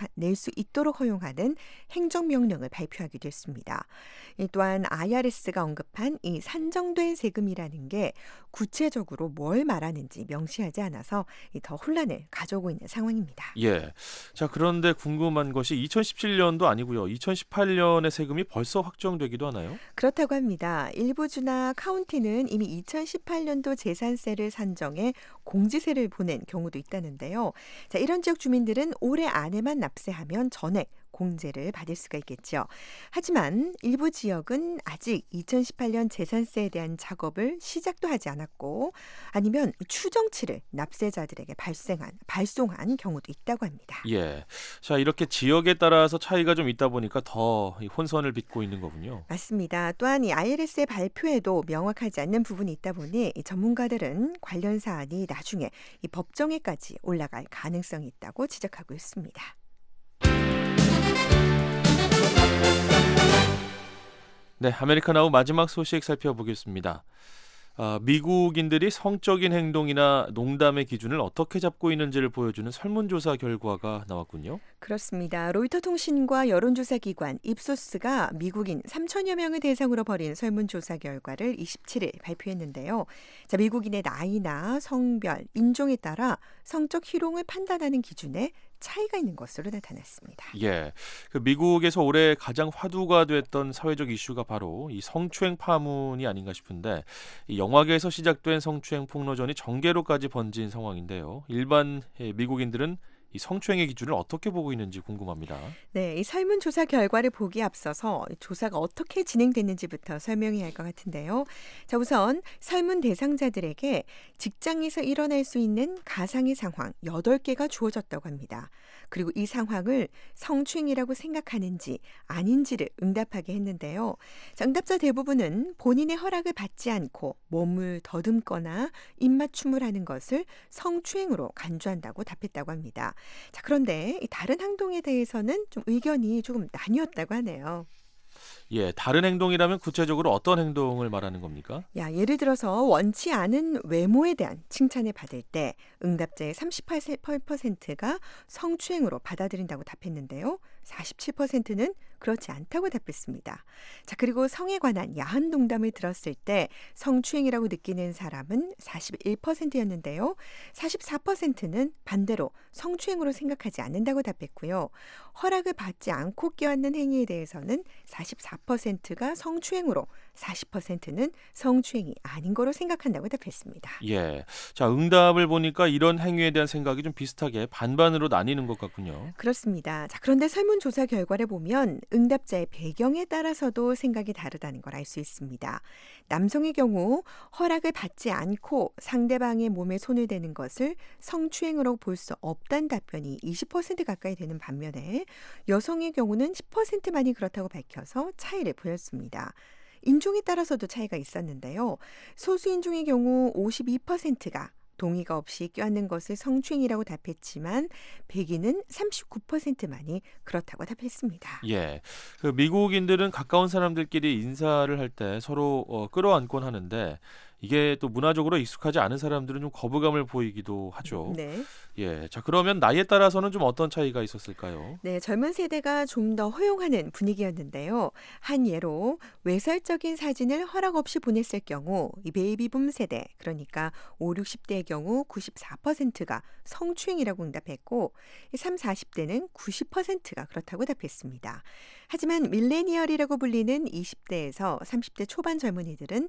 있도록 허용하는 행정명령을 발표하기도 했습니다. 또한 IRS가 언급한 이 산정된 세금이라는 게 구체적으로 뭘 말하는지 명시하지 않아서 더 혼란을 가져오고 있는 상황입니다. 예. 자, 그런데 궁금한 것이 2017년도 아니고요. 2018년의 세금이 벌써 확정되기도 하나요? 그렇다고 합니다. 일부 주나 카운티는 이미 2018년도 재산세를 산정해 공지세를 보낸 경우도 있다는데요. 자, 이런 지역 주민들은 올해 안에만 납세하면 전액 공제를 받을 수가 있겠죠. 하지만 일부 지역은 아직 2018년 재산세에 대한 작업을 시작도 하지 않았고 아니면 추정치를 납세자들에게 발송한 경우도 있다고 합니다. 예. 자, 이렇게 지역에 따라서 차이가 좀 있다 보니까 더 혼선을 빚고 있는 거군요. 맞습니다. 또한 이 IRS의 발표에도 명확하지 않는 부분이 있다 보니 이 전문가들은 관련 사안이 나중에 이 법정에까지 올라갈 가능성이 있다고 지적하고 있습니다. 네, 아메리카나우 마지막 소식 살펴보겠습니다. 미국인들이 성적인 행동이나 농담의 기준을 어떻게 잡고 있는지를 보여주는 설문조사 결과가 나왔군요. 그렇습니다. 로이터 통신과 여론조사 기관 입소스가 미국인 3천여 명을 대상으로 벌인 설문조사 결과를 27일 발표했는데요. 자, 미국인의 나이나 성별, 인종에 따라 성적 희롱을 판단하는 기준에 차이가 있는 것으로 나타났습니다. 예, 그 미국에서 올해 가장 화두가 됐던 사회적 이슈가 바로 이 성추행 파문이 아닌가 싶은데 이 영화계에서 시작된 성추행 폭로전이 정계로까지 번진 상황인데요. 일반 미국인들은 이 성추행의 기준을 어떻게 보고 있는지 궁금합니다. 네, 이 설문조사 결과를 보기에 앞서서 조사가 어떻게 진행됐는지부터 설명해야 할 것 같은데요. 자, 우선 설문 대상자들에게 직장에서 일어날 수 있는 가상의 상황 8개가 주어졌다고 합니다. 그리고 이 상황을 성추행이라고 생각하는지 아닌지를 응답하게 했는데요. 자, 응답자 대부분은 본인의 허락을 받지 않고 몸을 더듬거나 입맞춤을 하는 것을 성추행으로 간주한다고 답했다고 합니다. 자, 그런데 이 다른 행동에 대해서는 좀 의견이 조금 나뉘었다고 하네요. 예, 다른 행동이라면 구체적으로 어떤 행동을 말하는 겁니까? 예를 들어서 원치 않은 외모에 대한 칭찬을 받을 때 응답자의 38%가 성추행으로 받아들인다고 답했는데요. 47%는 그렇지 않다고 답했습니다. 자, 그리고 성에 관한 야한 농담을 들었을 때 성추행이라고 느끼는 사람은 41%였는데요. 44%는 반대로 성추행으로 생각하지 않는다고 답했고요. 허락을 받지 않고 껴안는 행위에 대해서는 44%가 성추행으로, 40%는 성추행이 아닌 거로 생각한다고 답했습니다. 예. 자, 응답을 보니까 이런 행위에 대한 생각이 좀 비슷하게 반반으로 나뉘는 것 같군요. 그렇습니다. 자, 그런데 설문조사 결과를 보면 응답자의 배경에 따라서도 생각이 다르다는 걸 알 수 있습니다. 남성의 경우 허락을 받지 않고 상대방의 몸에 손을 대는 것을 성추행으로 볼 수 없다는 답변이 20% 가까이 되는 반면에 여성의 경우는 10%만이 그렇다고 밝혀서 차이를 보였습니다. 인종에 따라서도 차이가 있었는데요. 소수인종의 경우 52%가 동의가 없이 껴안는 것을 성추행이라고 답했지만 백인은 39%만이 그렇다고 답했습니다. 예. 그 미국인들은 가까운 사람들끼리 인사를 할 때 서로 끌어안곤 하는데 이게 또 문화적으로 익숙하지 않은 사람들은 좀 거부감을 보이기도 하죠. 네. 예. 자, 그러면 나이에 따라서는 좀 어떤 차이가 있었을까요? 네, 젊은 세대가 좀 더 허용하는 분위기였는데요. 한 예로 외설적인 사진을 허락 없이 보냈을 경우 이 베이비붐 세대, 그러니까 5, 60대의 경우 94%가 성추행이라고 응답했고 3, 40대는 90%가 그렇다고 답했습니다. 하지만 밀레니얼이라고 불리는 20대에서 30대 초반 젊은이들은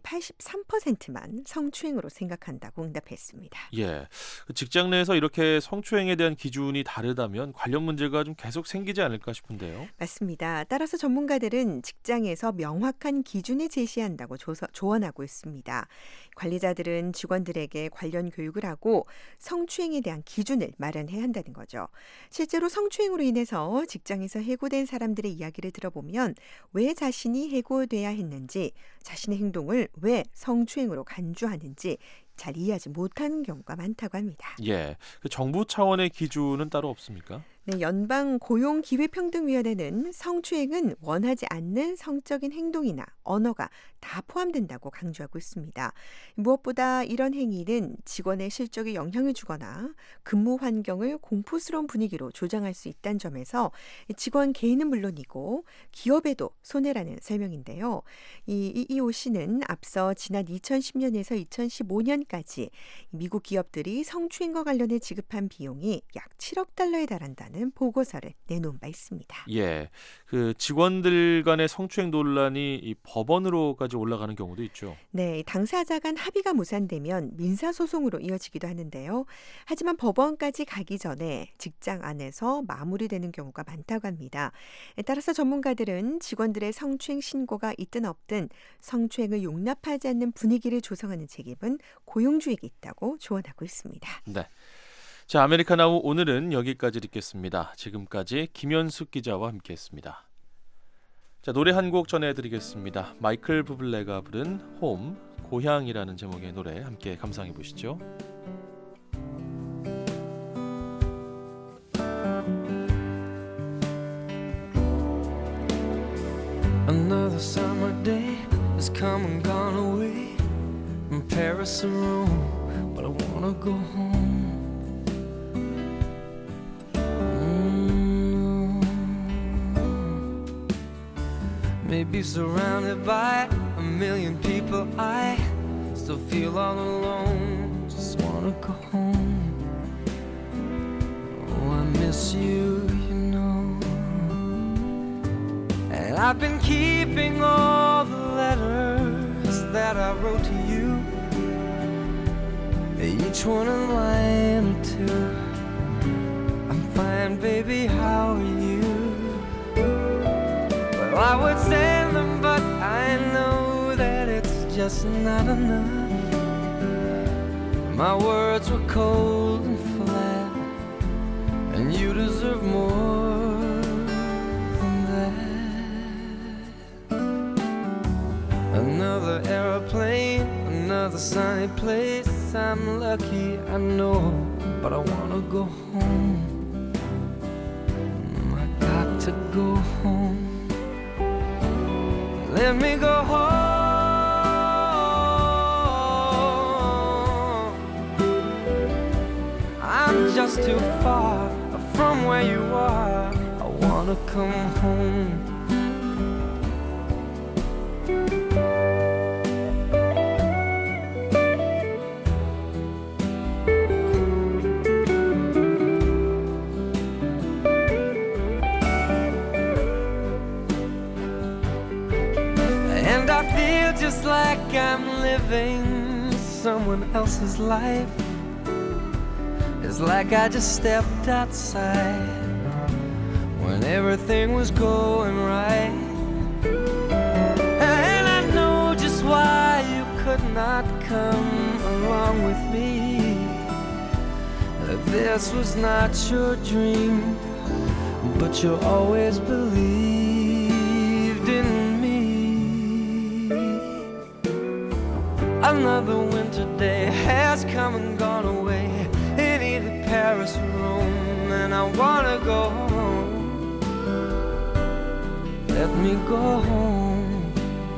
83%만 성추행으로 생각한다고 응답했습니다. 예. 그 직장 내에서 이렇게 성추행에 대한 기준이 다르다면 관련 문제가 좀 계속 생기지 않을까 싶은데요. 맞습니다. 따라서 전문가들은 직장에서 명확한 기준을 제시한다고 조언하고 있습니다. 관리자들은 직원들에게 관련 교육을 하고 성추행에 대한 기준을 마련해야 한다는 거죠. 실제로 성추행으로 인해서 직장에서 해고된 사람들의 이야기를 들어보면 왜 자신이 해고돼야 했는지, 자신의 행동을 왜 성추행으로 간주하는지 잘 이해하지 못하는 경우가 많다고 합니다. 예. 그 정부 차원의 기준은 따로 없습니까? 네, 연방 고용기회평등위원회는 성추행은 원하지 않는 성적인 행동이나 언어가 다 포함된다고 강조하고 있습니다. 무엇보다 이런 행위는 직원의 실적에 영향을 주거나 근무 환경을 공포스러운 분위기로 조장할 수 있다는 점에서 직원 개인은 물론이고 기업에도 손해라는 설명인데요. 이 EEOC는 앞서 지난 2010년에서 2015년까지 미국 기업들이 성추행과 관련해 지급한 비용이 약 7억 달러에 달한다는 보고서를 내놓은 바 있습니다. 예. 그 직원들 간의 성추행 논란이 이 법원으로까지 올라가는 경우도 있죠. 네, 당사자 간 합의가 무산되면 민사소송으로 이어지기도 하는데요. 하지만 법원까지 가기 전에 직장 안에서 마무리되는 경우가 많다고 합니다. 따라서 전문가들은 직원들의 성추행 신고가 있든 없든 성추행을 용납하지 않는 분위기를 조성하는 책임은 고용주에게 있다고 조언하고 있습니다. 네. 자, 아메리카나우 오늘은 여기까지 듣겠습니다. 지금까지 김현숙 기자와 함께했습니다. 자, 노래 한 곡 전해드리겠습니다. 마이클 부블레가 부른 홈, 고향이라는 제목의 노래 함께 감상해 보시죠. Another summer day has come and gone away from Paris or Rome, but I wanna go home. Maybe surrounded by a million people, I still feel all alone. Just wanna go home. Oh, I miss you, you know. And I've been keeping all the letters that I wrote to you, each one a line or two. I'm fine, baby, how are you? Well, I would send them, but I know that it's just not enough. My words were cold and flat, and you deserve more than that. Another airplane, another sunny place. I'm lucky, I know, but I wanna go home. I got to go home. Let me go home. I'm just too far from where you are. I wanna wanna come home. And I feel just like I'm living someone else's life. It's like I just stepped outside when everything was going right. And I know just why you could not come along with me. This was not your dream, but you always believed in me. Another winter day has come and gone away in either Paris or Rome, and I wanna go home. Let me go home.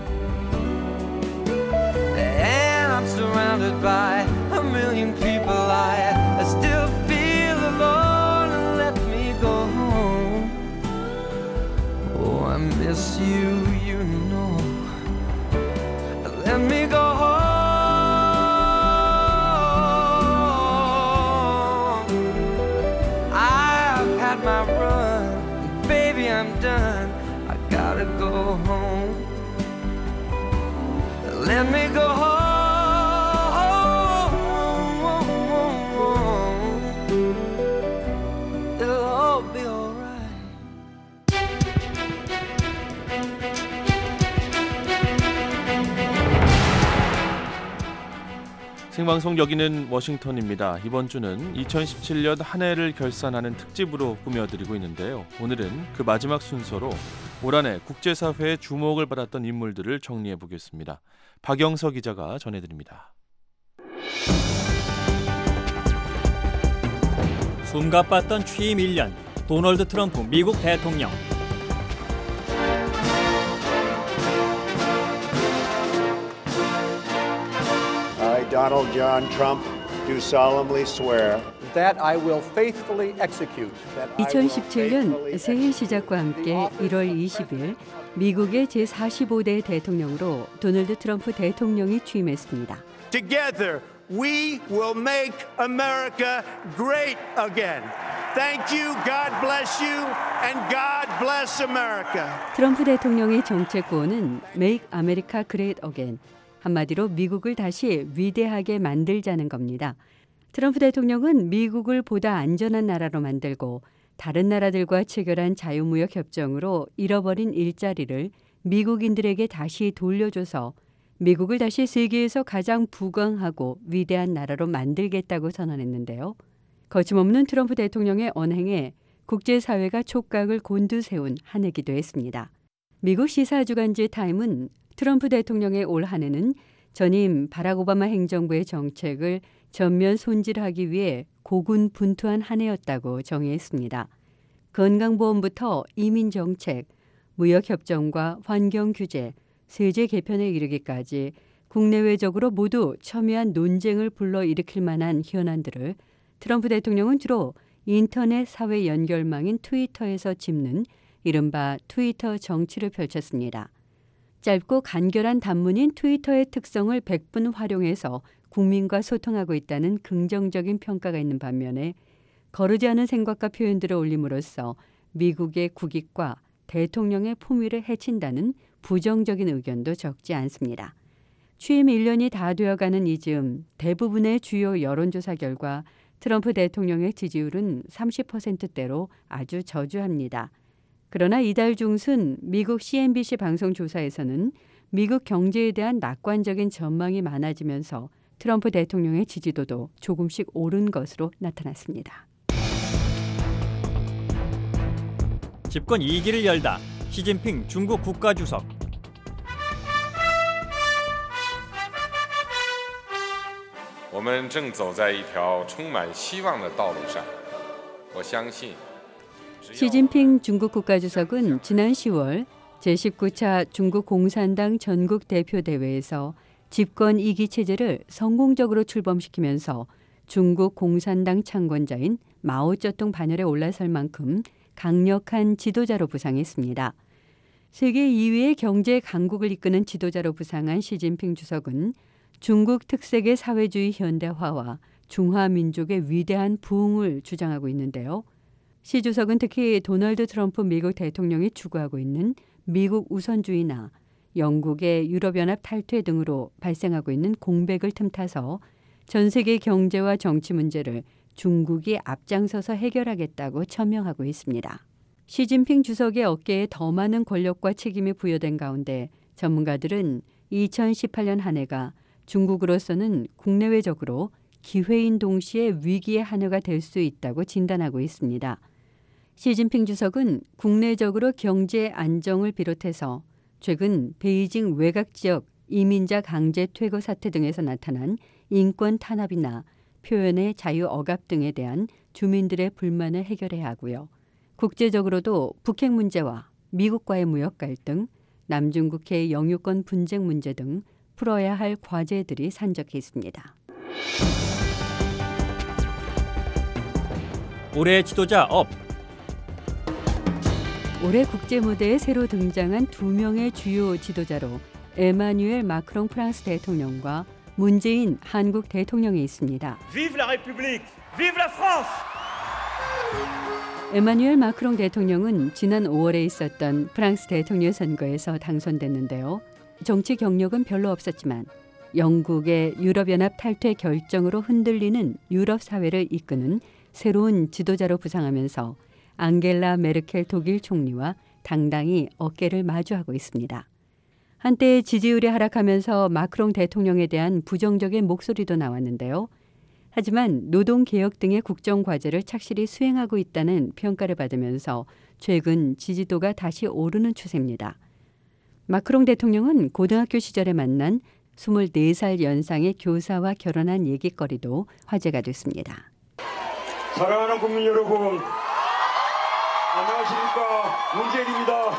And I'm surrounded by a million people. I still feel alone. Let me go home. Oh, I miss you, you know. Let me go home. My run, baby, I'm done. I gotta go home. Let me go home. It'll all be alright. 생방송 여기는 워싱턴입니다. 이번 주는 2017년 한 해를 결산하는 특집으로 꾸며드리고 있는데요. 오늘은 그 마지막 순서로 올 한 해 국제사회의 주목을 받았던 인물들을 정리해보겠습니다. 박영서 기자가 전해드립니다. 숨가빴던 취임 1년, 도널드 트럼프 미국 대통령. I, Donald John Trump, do solemnly swear that I will faithfully execute. 2017년 새해 시작과 함께 1월 20일 미국의 제45대 대통령으로 도널드 트럼프 대통령이 취임했습니다. Together we will make America great again. Thank you, God bless you, and God bless America. 트럼프 대통령의 정책고는 Make America Great Again. 한마디로 미국을 다시 위대하게 만들자는 겁니다. 트럼프 대통령은 미국을 보다 안전한 나라로 만들고 다른 나라들과 체결한 자유무역 협정으로 잃어버린 일자리를 미국인들에게 다시 돌려줘서 미국을 다시 세계에서 가장 부강하고 위대한 나라로 만들겠다고 선언했는데요. 거침없는 트럼프 대통령의 언행에 국제사회가 촉각을 곤두세운 한 해기도 했습니다. 미국 시사주간지 타임은 트럼프 대통령의 올 한 해는 전임 바락 오바마 행정부의 정책을 전면 손질하기 위해 고군분투한 한 해였다고 정의했습니다. 건강보험부터 이민정책, 무역협정과 환경규제, 세제 개편에 이르기까지 국내외적으로 모두 첨예한 논쟁을 불러일으킬 만한 현안들을 트럼프 대통령은 주로 인터넷 사회 연결망인 트위터에서 짚는 이른바 트위터 정치를 펼쳤습니다. 짧고 간결한 단문인 트위터의 특성을 100분 활용해서 국민과 소통하고 있다는 긍정적인 평가가 있는 반면에 거르지 않은 생각과 표현들을 올림으로써 미국의 국익과 대통령의 품위를 해친다는 부정적인 의견도 적지 않습니다. 취임 1년이 다 되어가는 이 즈음 대부분의 주요 여론조사 결과 트럼프 대통령의 지지율은 30%대로 아주 저조합니다. 그러나 이달 중순 미국 CNBC 방송조사에서는 미국 경제에 대한 낙관적인 전망이 많아지면서 트럼프 대통령의 지지도도 조금씩 오른 것으로 나타났습니다. 집권 2기를 열다. 시진핑 중국 국가주석. 我们正走在一条充满希望的道路上。我相信 시진핑 중국 국가주석은 지난 10월 제19차 중국 공산당 전국 대표 대회에서 집권 2기 체제를 성공적으로 출범시키면서 중국 공산당 창건자인 마오쩌둥 반열에 올라설 만큼 강력한 지도자로 부상했습니다. 세계 2위의 경제 강국을 이끄는 지도자로 부상한 시진핑 주석은 중국 특색의 사회주의 현대화와 중화 민족의 위대한 부흥을 주장하고 있는데요. 시 주석은 특히 도널드 트럼프 미국 대통령이 추구하고 있는 미국 우선주의나 영국의 유럽연합 탈퇴 등으로 발생하고 있는 공백을 틈타서 전 세계 경제와 정치 문제를 중국이 앞장서서 해결하겠다고 천명하고 있습니다. 시진핑 주석의 어깨에 더 많은 권력과 책임이 부여된 가운데 전문가들은 2018년 한 해가 중국으로서는 국내외적으로 기회인 동시에 위기의 한 해가 될 수 있다고 진단하고 있습니다. 시진핑 주석은 국내적으로 경제 안정을 비롯해서 최근 베이징 외곽 지역 이민자 강제 퇴거 사태 등에서 나타난 인권 탄압이나 표현의 자유 억압 등에 대한 주민들의 불만을 해결해야 하고요. 국제적으로도 북핵 문제와 미국과의 무역 갈등, 남중국해의 영유권 분쟁 문제 등 풀어야 할 과제들이 산적해 있습니다. 올해 지도자 업. 올해 국제 무대에 새로 등장한 두 명의 주요 지도자로 에마뉴엘 마크롱 프랑스 대통령과 문재인 한국 대통령이 있습니다. Vive la République! Vive la France! 에마뉴엘 마크롱 대통령은 지난 5월에 있었던 프랑스 대통령 선거에서 당선됐는데요. 정치 경력은 별로 없었지만 영국의 유럽연합 탈퇴 결정으로 흔들리는 유럽 사회를 이끄는 새로운 지도자로 부상하면서 앙겔라 메르켈 독일 총리와 당당히 어깨를 마주하고 있습니다. 한때 지지율이 하락하면서 마크롱 대통령에 대한 부정적인 목소리도 나왔는데요. 하지만 노동개혁 등의 국정과제를 착실히 수행하고 있다는 평가를 받으면서 최근 지지도가 다시 오르는 추세입니다. 마크롱 대통령은 고등학교 시절에 만난 24살 연상의 교사와 결혼한 얘기거리도 화제가 됐습니다. 사랑하는 국민 여러분, 안녕하십니까? 문재인입니다.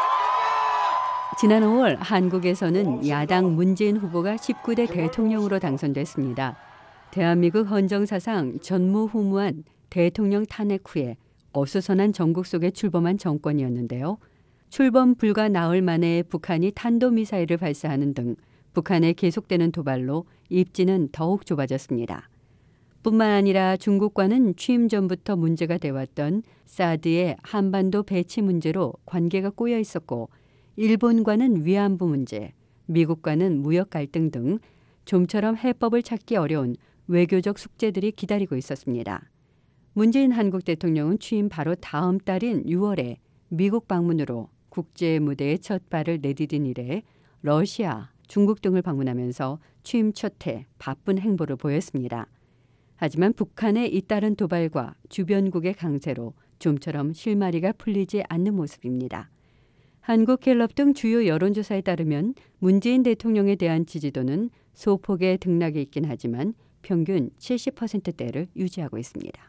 지난 5월 한국에서는 야당 문재인 후보가 19대 대통령으로 당선됐습니다. 대한민국 헌정사상 전무후무한 대통령 탄핵 후에 어수선한 전국 속에 출범한 정권이었는데요. 출범 불과 나흘 만에 북한이 탄도미사일을 발사하는 등 북한에 계속되는 도발로 입지는 더욱 좁아졌습니다. 뿐만 아니라 중국과는 취임 전부터 문제가 돼왔던 사드의 한반도 배치 문제로 관계가 꼬여 있었고 일본과는 위안부 문제, 미국과는 무역 갈등 등 좀처럼 해법을 찾기 어려운 외교적 숙제들이 기다리고 있었습니다. 문재인 한국 대통령은 취임 바로 다음 달인 6월에 미국 방문으로 국제 무대에 첫 발을 내디딘 이래 러시아, 중국 등을 방문하면서 취임 첫 해 바쁜 행보를 보였습니다. 하지만 북한의 잇따른 도발과 주변국의 강세로 좀처럼 실마리가 풀리지 않는 모습입니다. 한국갤럽 등 주요 여론조사에 따르면 문재인 대통령에 대한 지지도는 소폭의 등락이 있긴 하지만 평균 70%대를 유지하고 있습니다.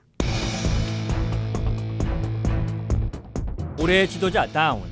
올해 지도자 다운.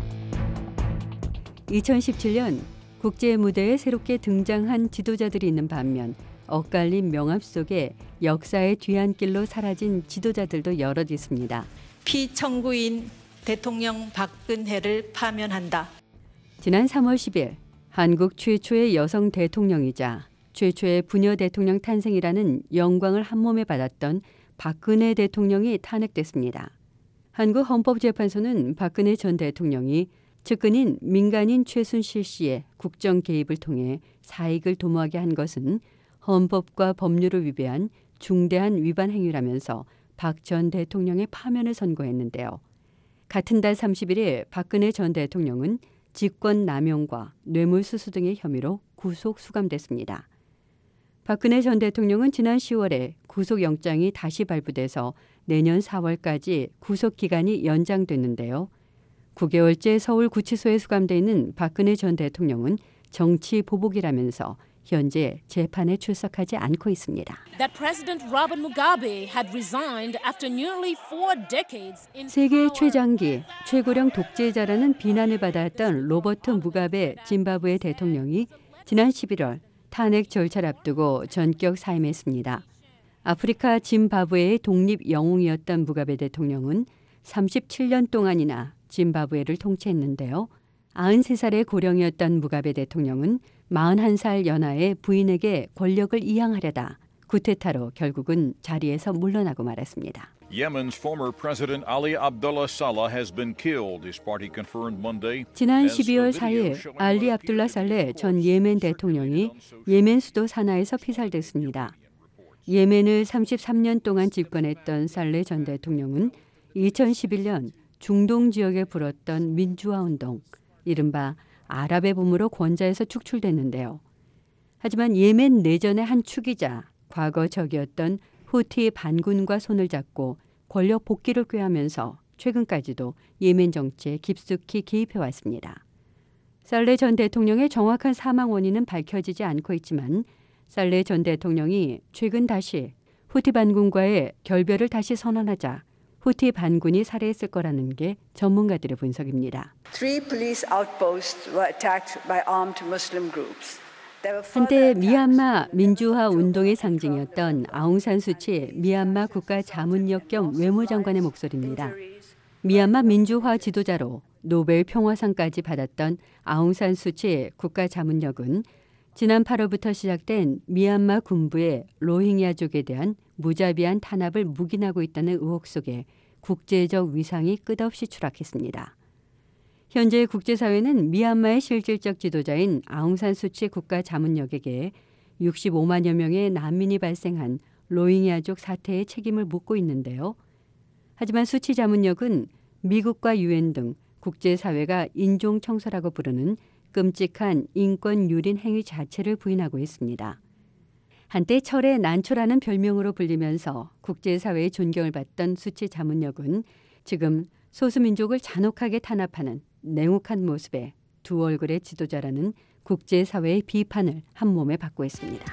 2017년 국제 무대에 새롭게 등장한 지도자들이 있는 반면 엇갈린 명암 속에 역사의 뒤안길로 사라진 지도자들도 여럿 있습니다. 피청구인 대통령 박근혜를 파면한다. 지난 3월 10일 한국 최초의 여성 대통령이자 최초의 부녀 대통령 탄생이라는 영광을 한몸에 받았던 박근혜 대통령이 탄핵됐습니다. 한국 헌법재판소는 박근혜 전 대통령이 측근인 민간인 최순실 씨의 국정 개입을 통해 사익을 도모하게 한 것은 헌법과 법률을 위배한 중대한 위반 행위라면서 박 전 대통령의 파면을 선고했는데요. 같은 달 31일 박근혜 전 대통령은 직권 남용과 뇌물수수 등의 혐의로 구속 수감됐습니다. 박근혜 전 대통령은 지난 10월에 구속영장이 다시 발부돼서 내년 4월까지 구속기간이 연장됐는데요. 9개월째 서울 구치소에 수감돼 있는 박근혜 전 대통령은 정치 보복이라면서 현재 재판에 출석하지 않고 있습니다. 세계 최장기, 최고령 독재자라는 비난을 받았던 로버트 무가베 짐바브웨 대통령이 지난 11월 탄핵 절차를 앞두고 전격 사임했습니다. 아프리카 짐바브웨의 독립 영웅이었던 무가베 대통령은 37년 동안이나 짐바브웨를 통치했는데요. 93살의 고령이었던 무가베 대통령은 41살 연하의 부인에게 권력을 이양하려다 쿠데타로 결국은 자리에서 물러나고 말았습니다. Yemen's former president Ali Abdullah Saleh has been killed, his party confirmed Monday. 지난 12월 4일 알리 압둘라 살레 전 예멘 대통령이 예멘 수도 사나에서 피살됐습니다. 예멘을 33년 동안 집권했던 살레 전 대통령은 2011년 중동 지역에 불었던 민주화 운동, 이른바 아랍의 봄으로 권좌에서 축출됐는데요. 하지만 예멘 내전의 한 축이자 과거 적이었던 후티 반군과 손을 잡고 권력 복귀를 꾀하면서 최근까지도 예멘 정치에 깊숙이 개입해 왔습니다. 살레 전 대통령의 정확한 사망 원인은 밝혀지지 않고 있지만 살레 전 대통령이 최근 다시 후티 반군과의 결별을 다시 선언하자 후티 반군이 살해했을 거라는 게 전문가들의 분석입니다. Three police outposts were attacked by armed Muslim groups. 한때 미얀마 민주화 운동의 상징이었던 아웅산 수치 미얀마 국가 자문역 겸 외무장관의 목소리입니다. 미얀마 민주화 지도자로 노벨 평화상까지 받았던 아웅산 수치 국가 자문역은 지난 8월부터 시작된 미얀마 군부의 로힝야족에 대한 무자비한 탄압을 묵인하고 있다는 의혹 속에 국제적 위상이 끝없이 추락했습니다. 현재 국제사회는 미얀마의 실질적 지도자인 아웅산 수치 국가 자문역에게 65만여 명의 난민이 발생한 로힝야족 사태의 책임을 묻고 있는데요. 하지만 수치 자문역은 미국과 유엔 등 국제사회가 인종청소라고 부르는 끔찍한 인권 유린 행위 자체를 부인하고 있습니다. 한때 철의 난초라는 별명으로 불리면서 국제사회의 존경을 받던 수치 자문역은 지금 소수민족을 잔혹하게 탄압하는 냉혹한 모습의 두 얼굴의 지도자라는 국제사회의 비판을 한몸에 받고 있습니다.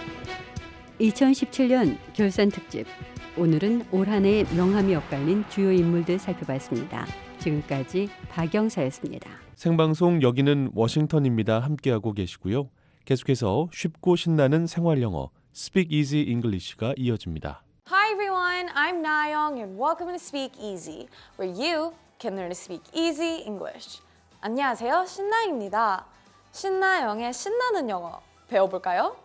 2017년 결산 특집, 오늘은 올 한 해의 명함이 엇갈린 주요 인물들 살펴봤습니다. 지금까지 박영사였습니다. 생방송 여기는 워싱턴입니다. 함께하고 계시고요. 계속해서 쉽고 신나는 생활 영어 Speak Easy English가 이어집니다. Hi everyone, I'm Na-young and welcome to Speak Easy, where you can learn to speak easy English. 안녕하세요, 신나입니다. 신나영의 신나는 영어 배워볼까요?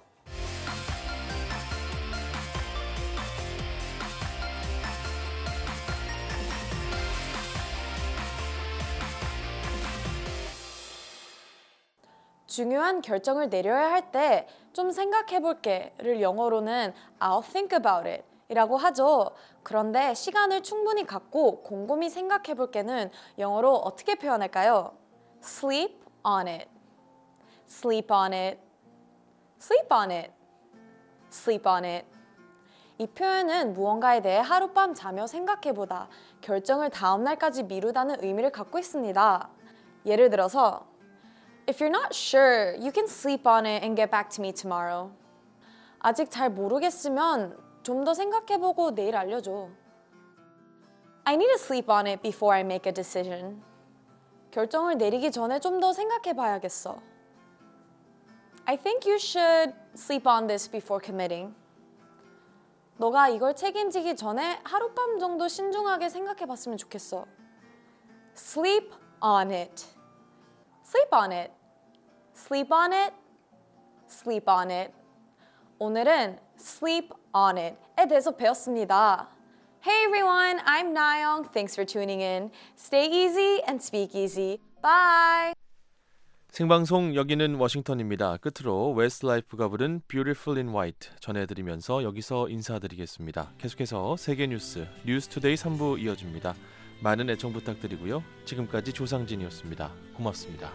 중요한 결정을 내려야 할 때 좀 생각해볼게를 영어로는 I'll think about it 이라고 하죠. 그런데 시간을 충분히 갖고 곰곰이 생각해볼게는 영어로 어떻게 표현할까요? Sleep on it, sleep on it, sleep on it, sleep on it. 이 표현은 무언가에 대해 하룻밤 자며 생각해보다 결정을 다음 날까지 미루다는 의미를 갖고 있습니다. 예를 들어서 If you're not sure, you can sleep on it and get back to me tomorrow. 아직 잘 모르겠으면 좀 더 생각해보고 내일 알려줘. I need to sleep on it before I make a decision. 결정을 내리기 전에 좀 더 생각해봐야겠어. I think you should sleep on this before committing. 너가 이걸 책임지기 전에 하룻밤 정도 신중하게 생각해봤으면 좋겠어. Sleep on it. Sleep on it. Sleep on it. Sleep on it. 오늘은 sleep on it에 대해서 배웠습니다. Hey everyone, I'm Na-young. Thanks for tuning in. Stay easy and speak easy. Bye. 생방송 여기는 워싱턴입니다. 끝으로 웨스트라이프가 부른 Beautiful in White 전해드리면서 여기서 인사드리겠습니다. 계속해서 세계 뉴스, 뉴스투데이 3부 이어집니다. 많은 애청 부탁드리고요. 지금까지 조상진이었습니다. 고맙습니다.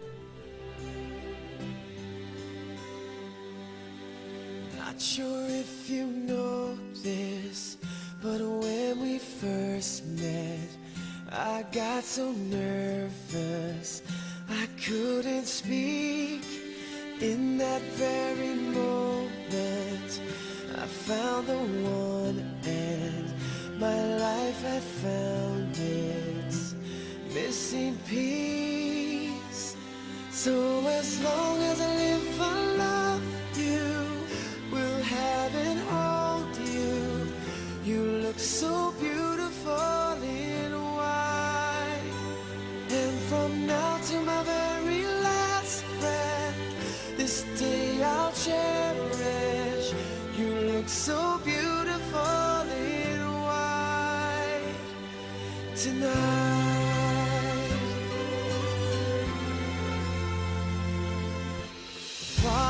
Not sure if you know this, but when we first met, I got so nervous I couldn't speak. In that very moment, I found the one, and my life had found its missing piece. So as long as I live, I love you. Will have and hold you. You look so beautiful in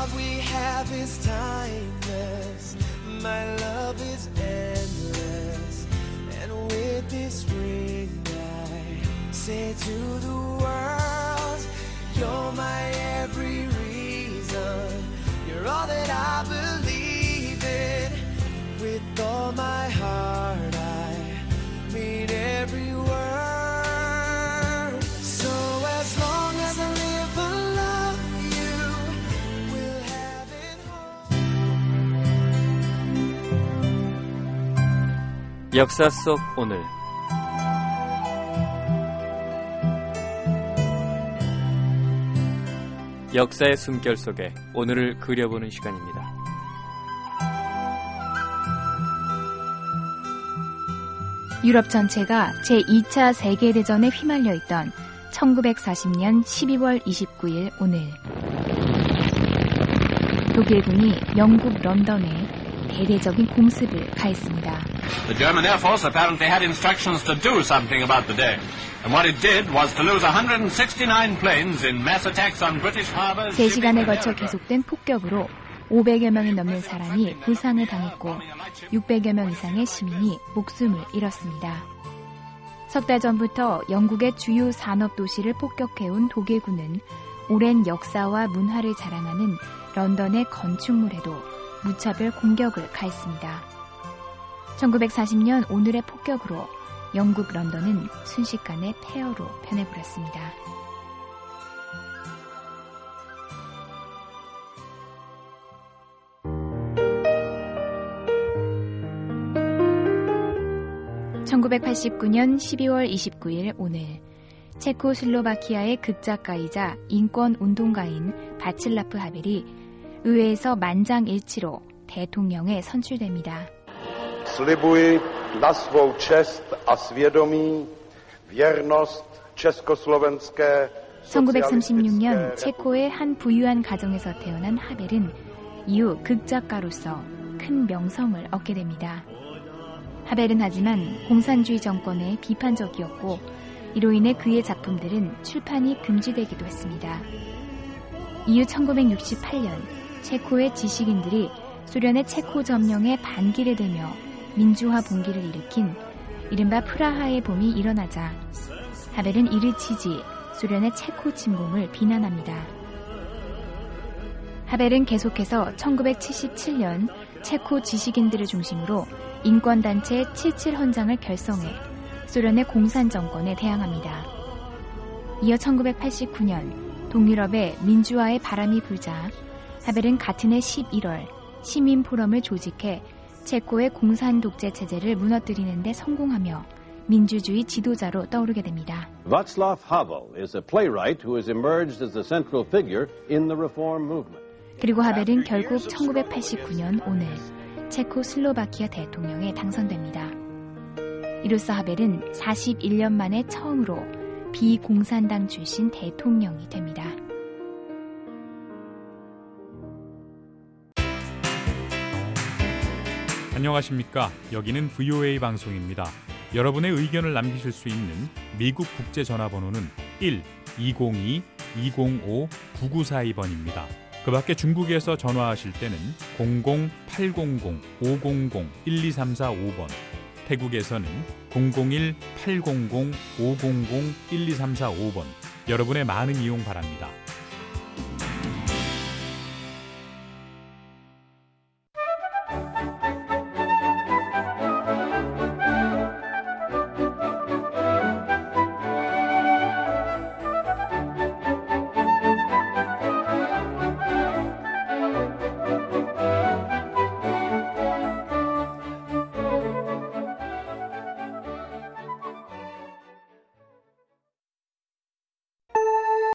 What we have is timeless. My love is endless. And with this ring I say to the world, you're my every reason. You're all that I believe in. With all my heart I mean every word. So as long as I live I love you. We'll have it home. 역사 속 오늘. 역사의 숨결 속에 오늘을 그려보는 시간입니다. 유럽 전체가 제2차 세계대전에 휘말려 있던 1940년 12월 29일 오늘 독일군이 영국 런던에 대대적인 공습을 가했습니다. The German Air Force apparently had instructions to do something about the day. And what it did was to lose 169 planes in mass attacks on British harbors. 3시간에 걸쳐 계속된 폭격으로 500여 명이 넘는 사람이 부상을 당했고 600여 명 이상의 시민이 목숨을 잃었습니다. 석 달 전부터 영국의 주요 산업 도시를 폭격해온 독일군은 오랜 역사와 문화를 자랑하는 런던의 건축물에도 무차별 공격을 가했습니다. 1940년 오늘의 폭격으로 영국 런던은 순식간에 폐허로 변해버렸습니다. (1989년 12월 29일) 오늘 체코슬로바키아의 극작가이자 인권운동가인 바칠라프 하벨이 의회에서 만장일치로 대통령에 선출됩니다. Slibuji na svou čest a svědomí věrnost československé 1936년 체코의 한 부유한 가정에서 태어난 하벨은 이후 극작가로서 큰 명성을 얻게 됩니다. 하벨은 하지만 공산주의 정권에 비판적이었고 이로 인해 그의 작품들은 출판이 금지되기도 했습니다. 이후 1968년 체코의 지식인들이 소련의 체코 점령에 반기를 들며 민주화 봉기를 일으킨 이른바 프라하의 봄이 일어나자 하벨은 이를 지지 소련의 체코 침공을 비난합니다. 하벨은 계속해서 1977년 체코 지식인들을 중심으로 인권단체 77 헌장을 결성해 소련의 공산 정권에 대항합니다. 이어 1989년 동유럽의 민주화의 바람이 불자 하벨은 같은 해 11월 시민포럼을 조직해 체코의 공산 독재 체제를 무너뜨리는 데 성공하며 민주주의 지도자로 떠오르게 됩니다. Václav Havel is a playwright who has emerged as the central figure in the reform movement. 그리고 하벨은 결국 1989년 오늘 체코슬로바키아 대통령에 당선됩니다. 이로써 하벨은 41년 만에 처음으로 비공산당 출신 대통령이 됩니다. 안녕하십니까. 여기는 VOA 방송입니다. 여러분의 의견을 남기실 수 있는 미국 국제전화번호는 1-202-205-9942번입니다. 그 밖에 중국에서 전화하실 때는 00-800-500-1234-5번, 태국에서는 001-800-500-1234-5번, 여러분의 많은 이용 바랍니다.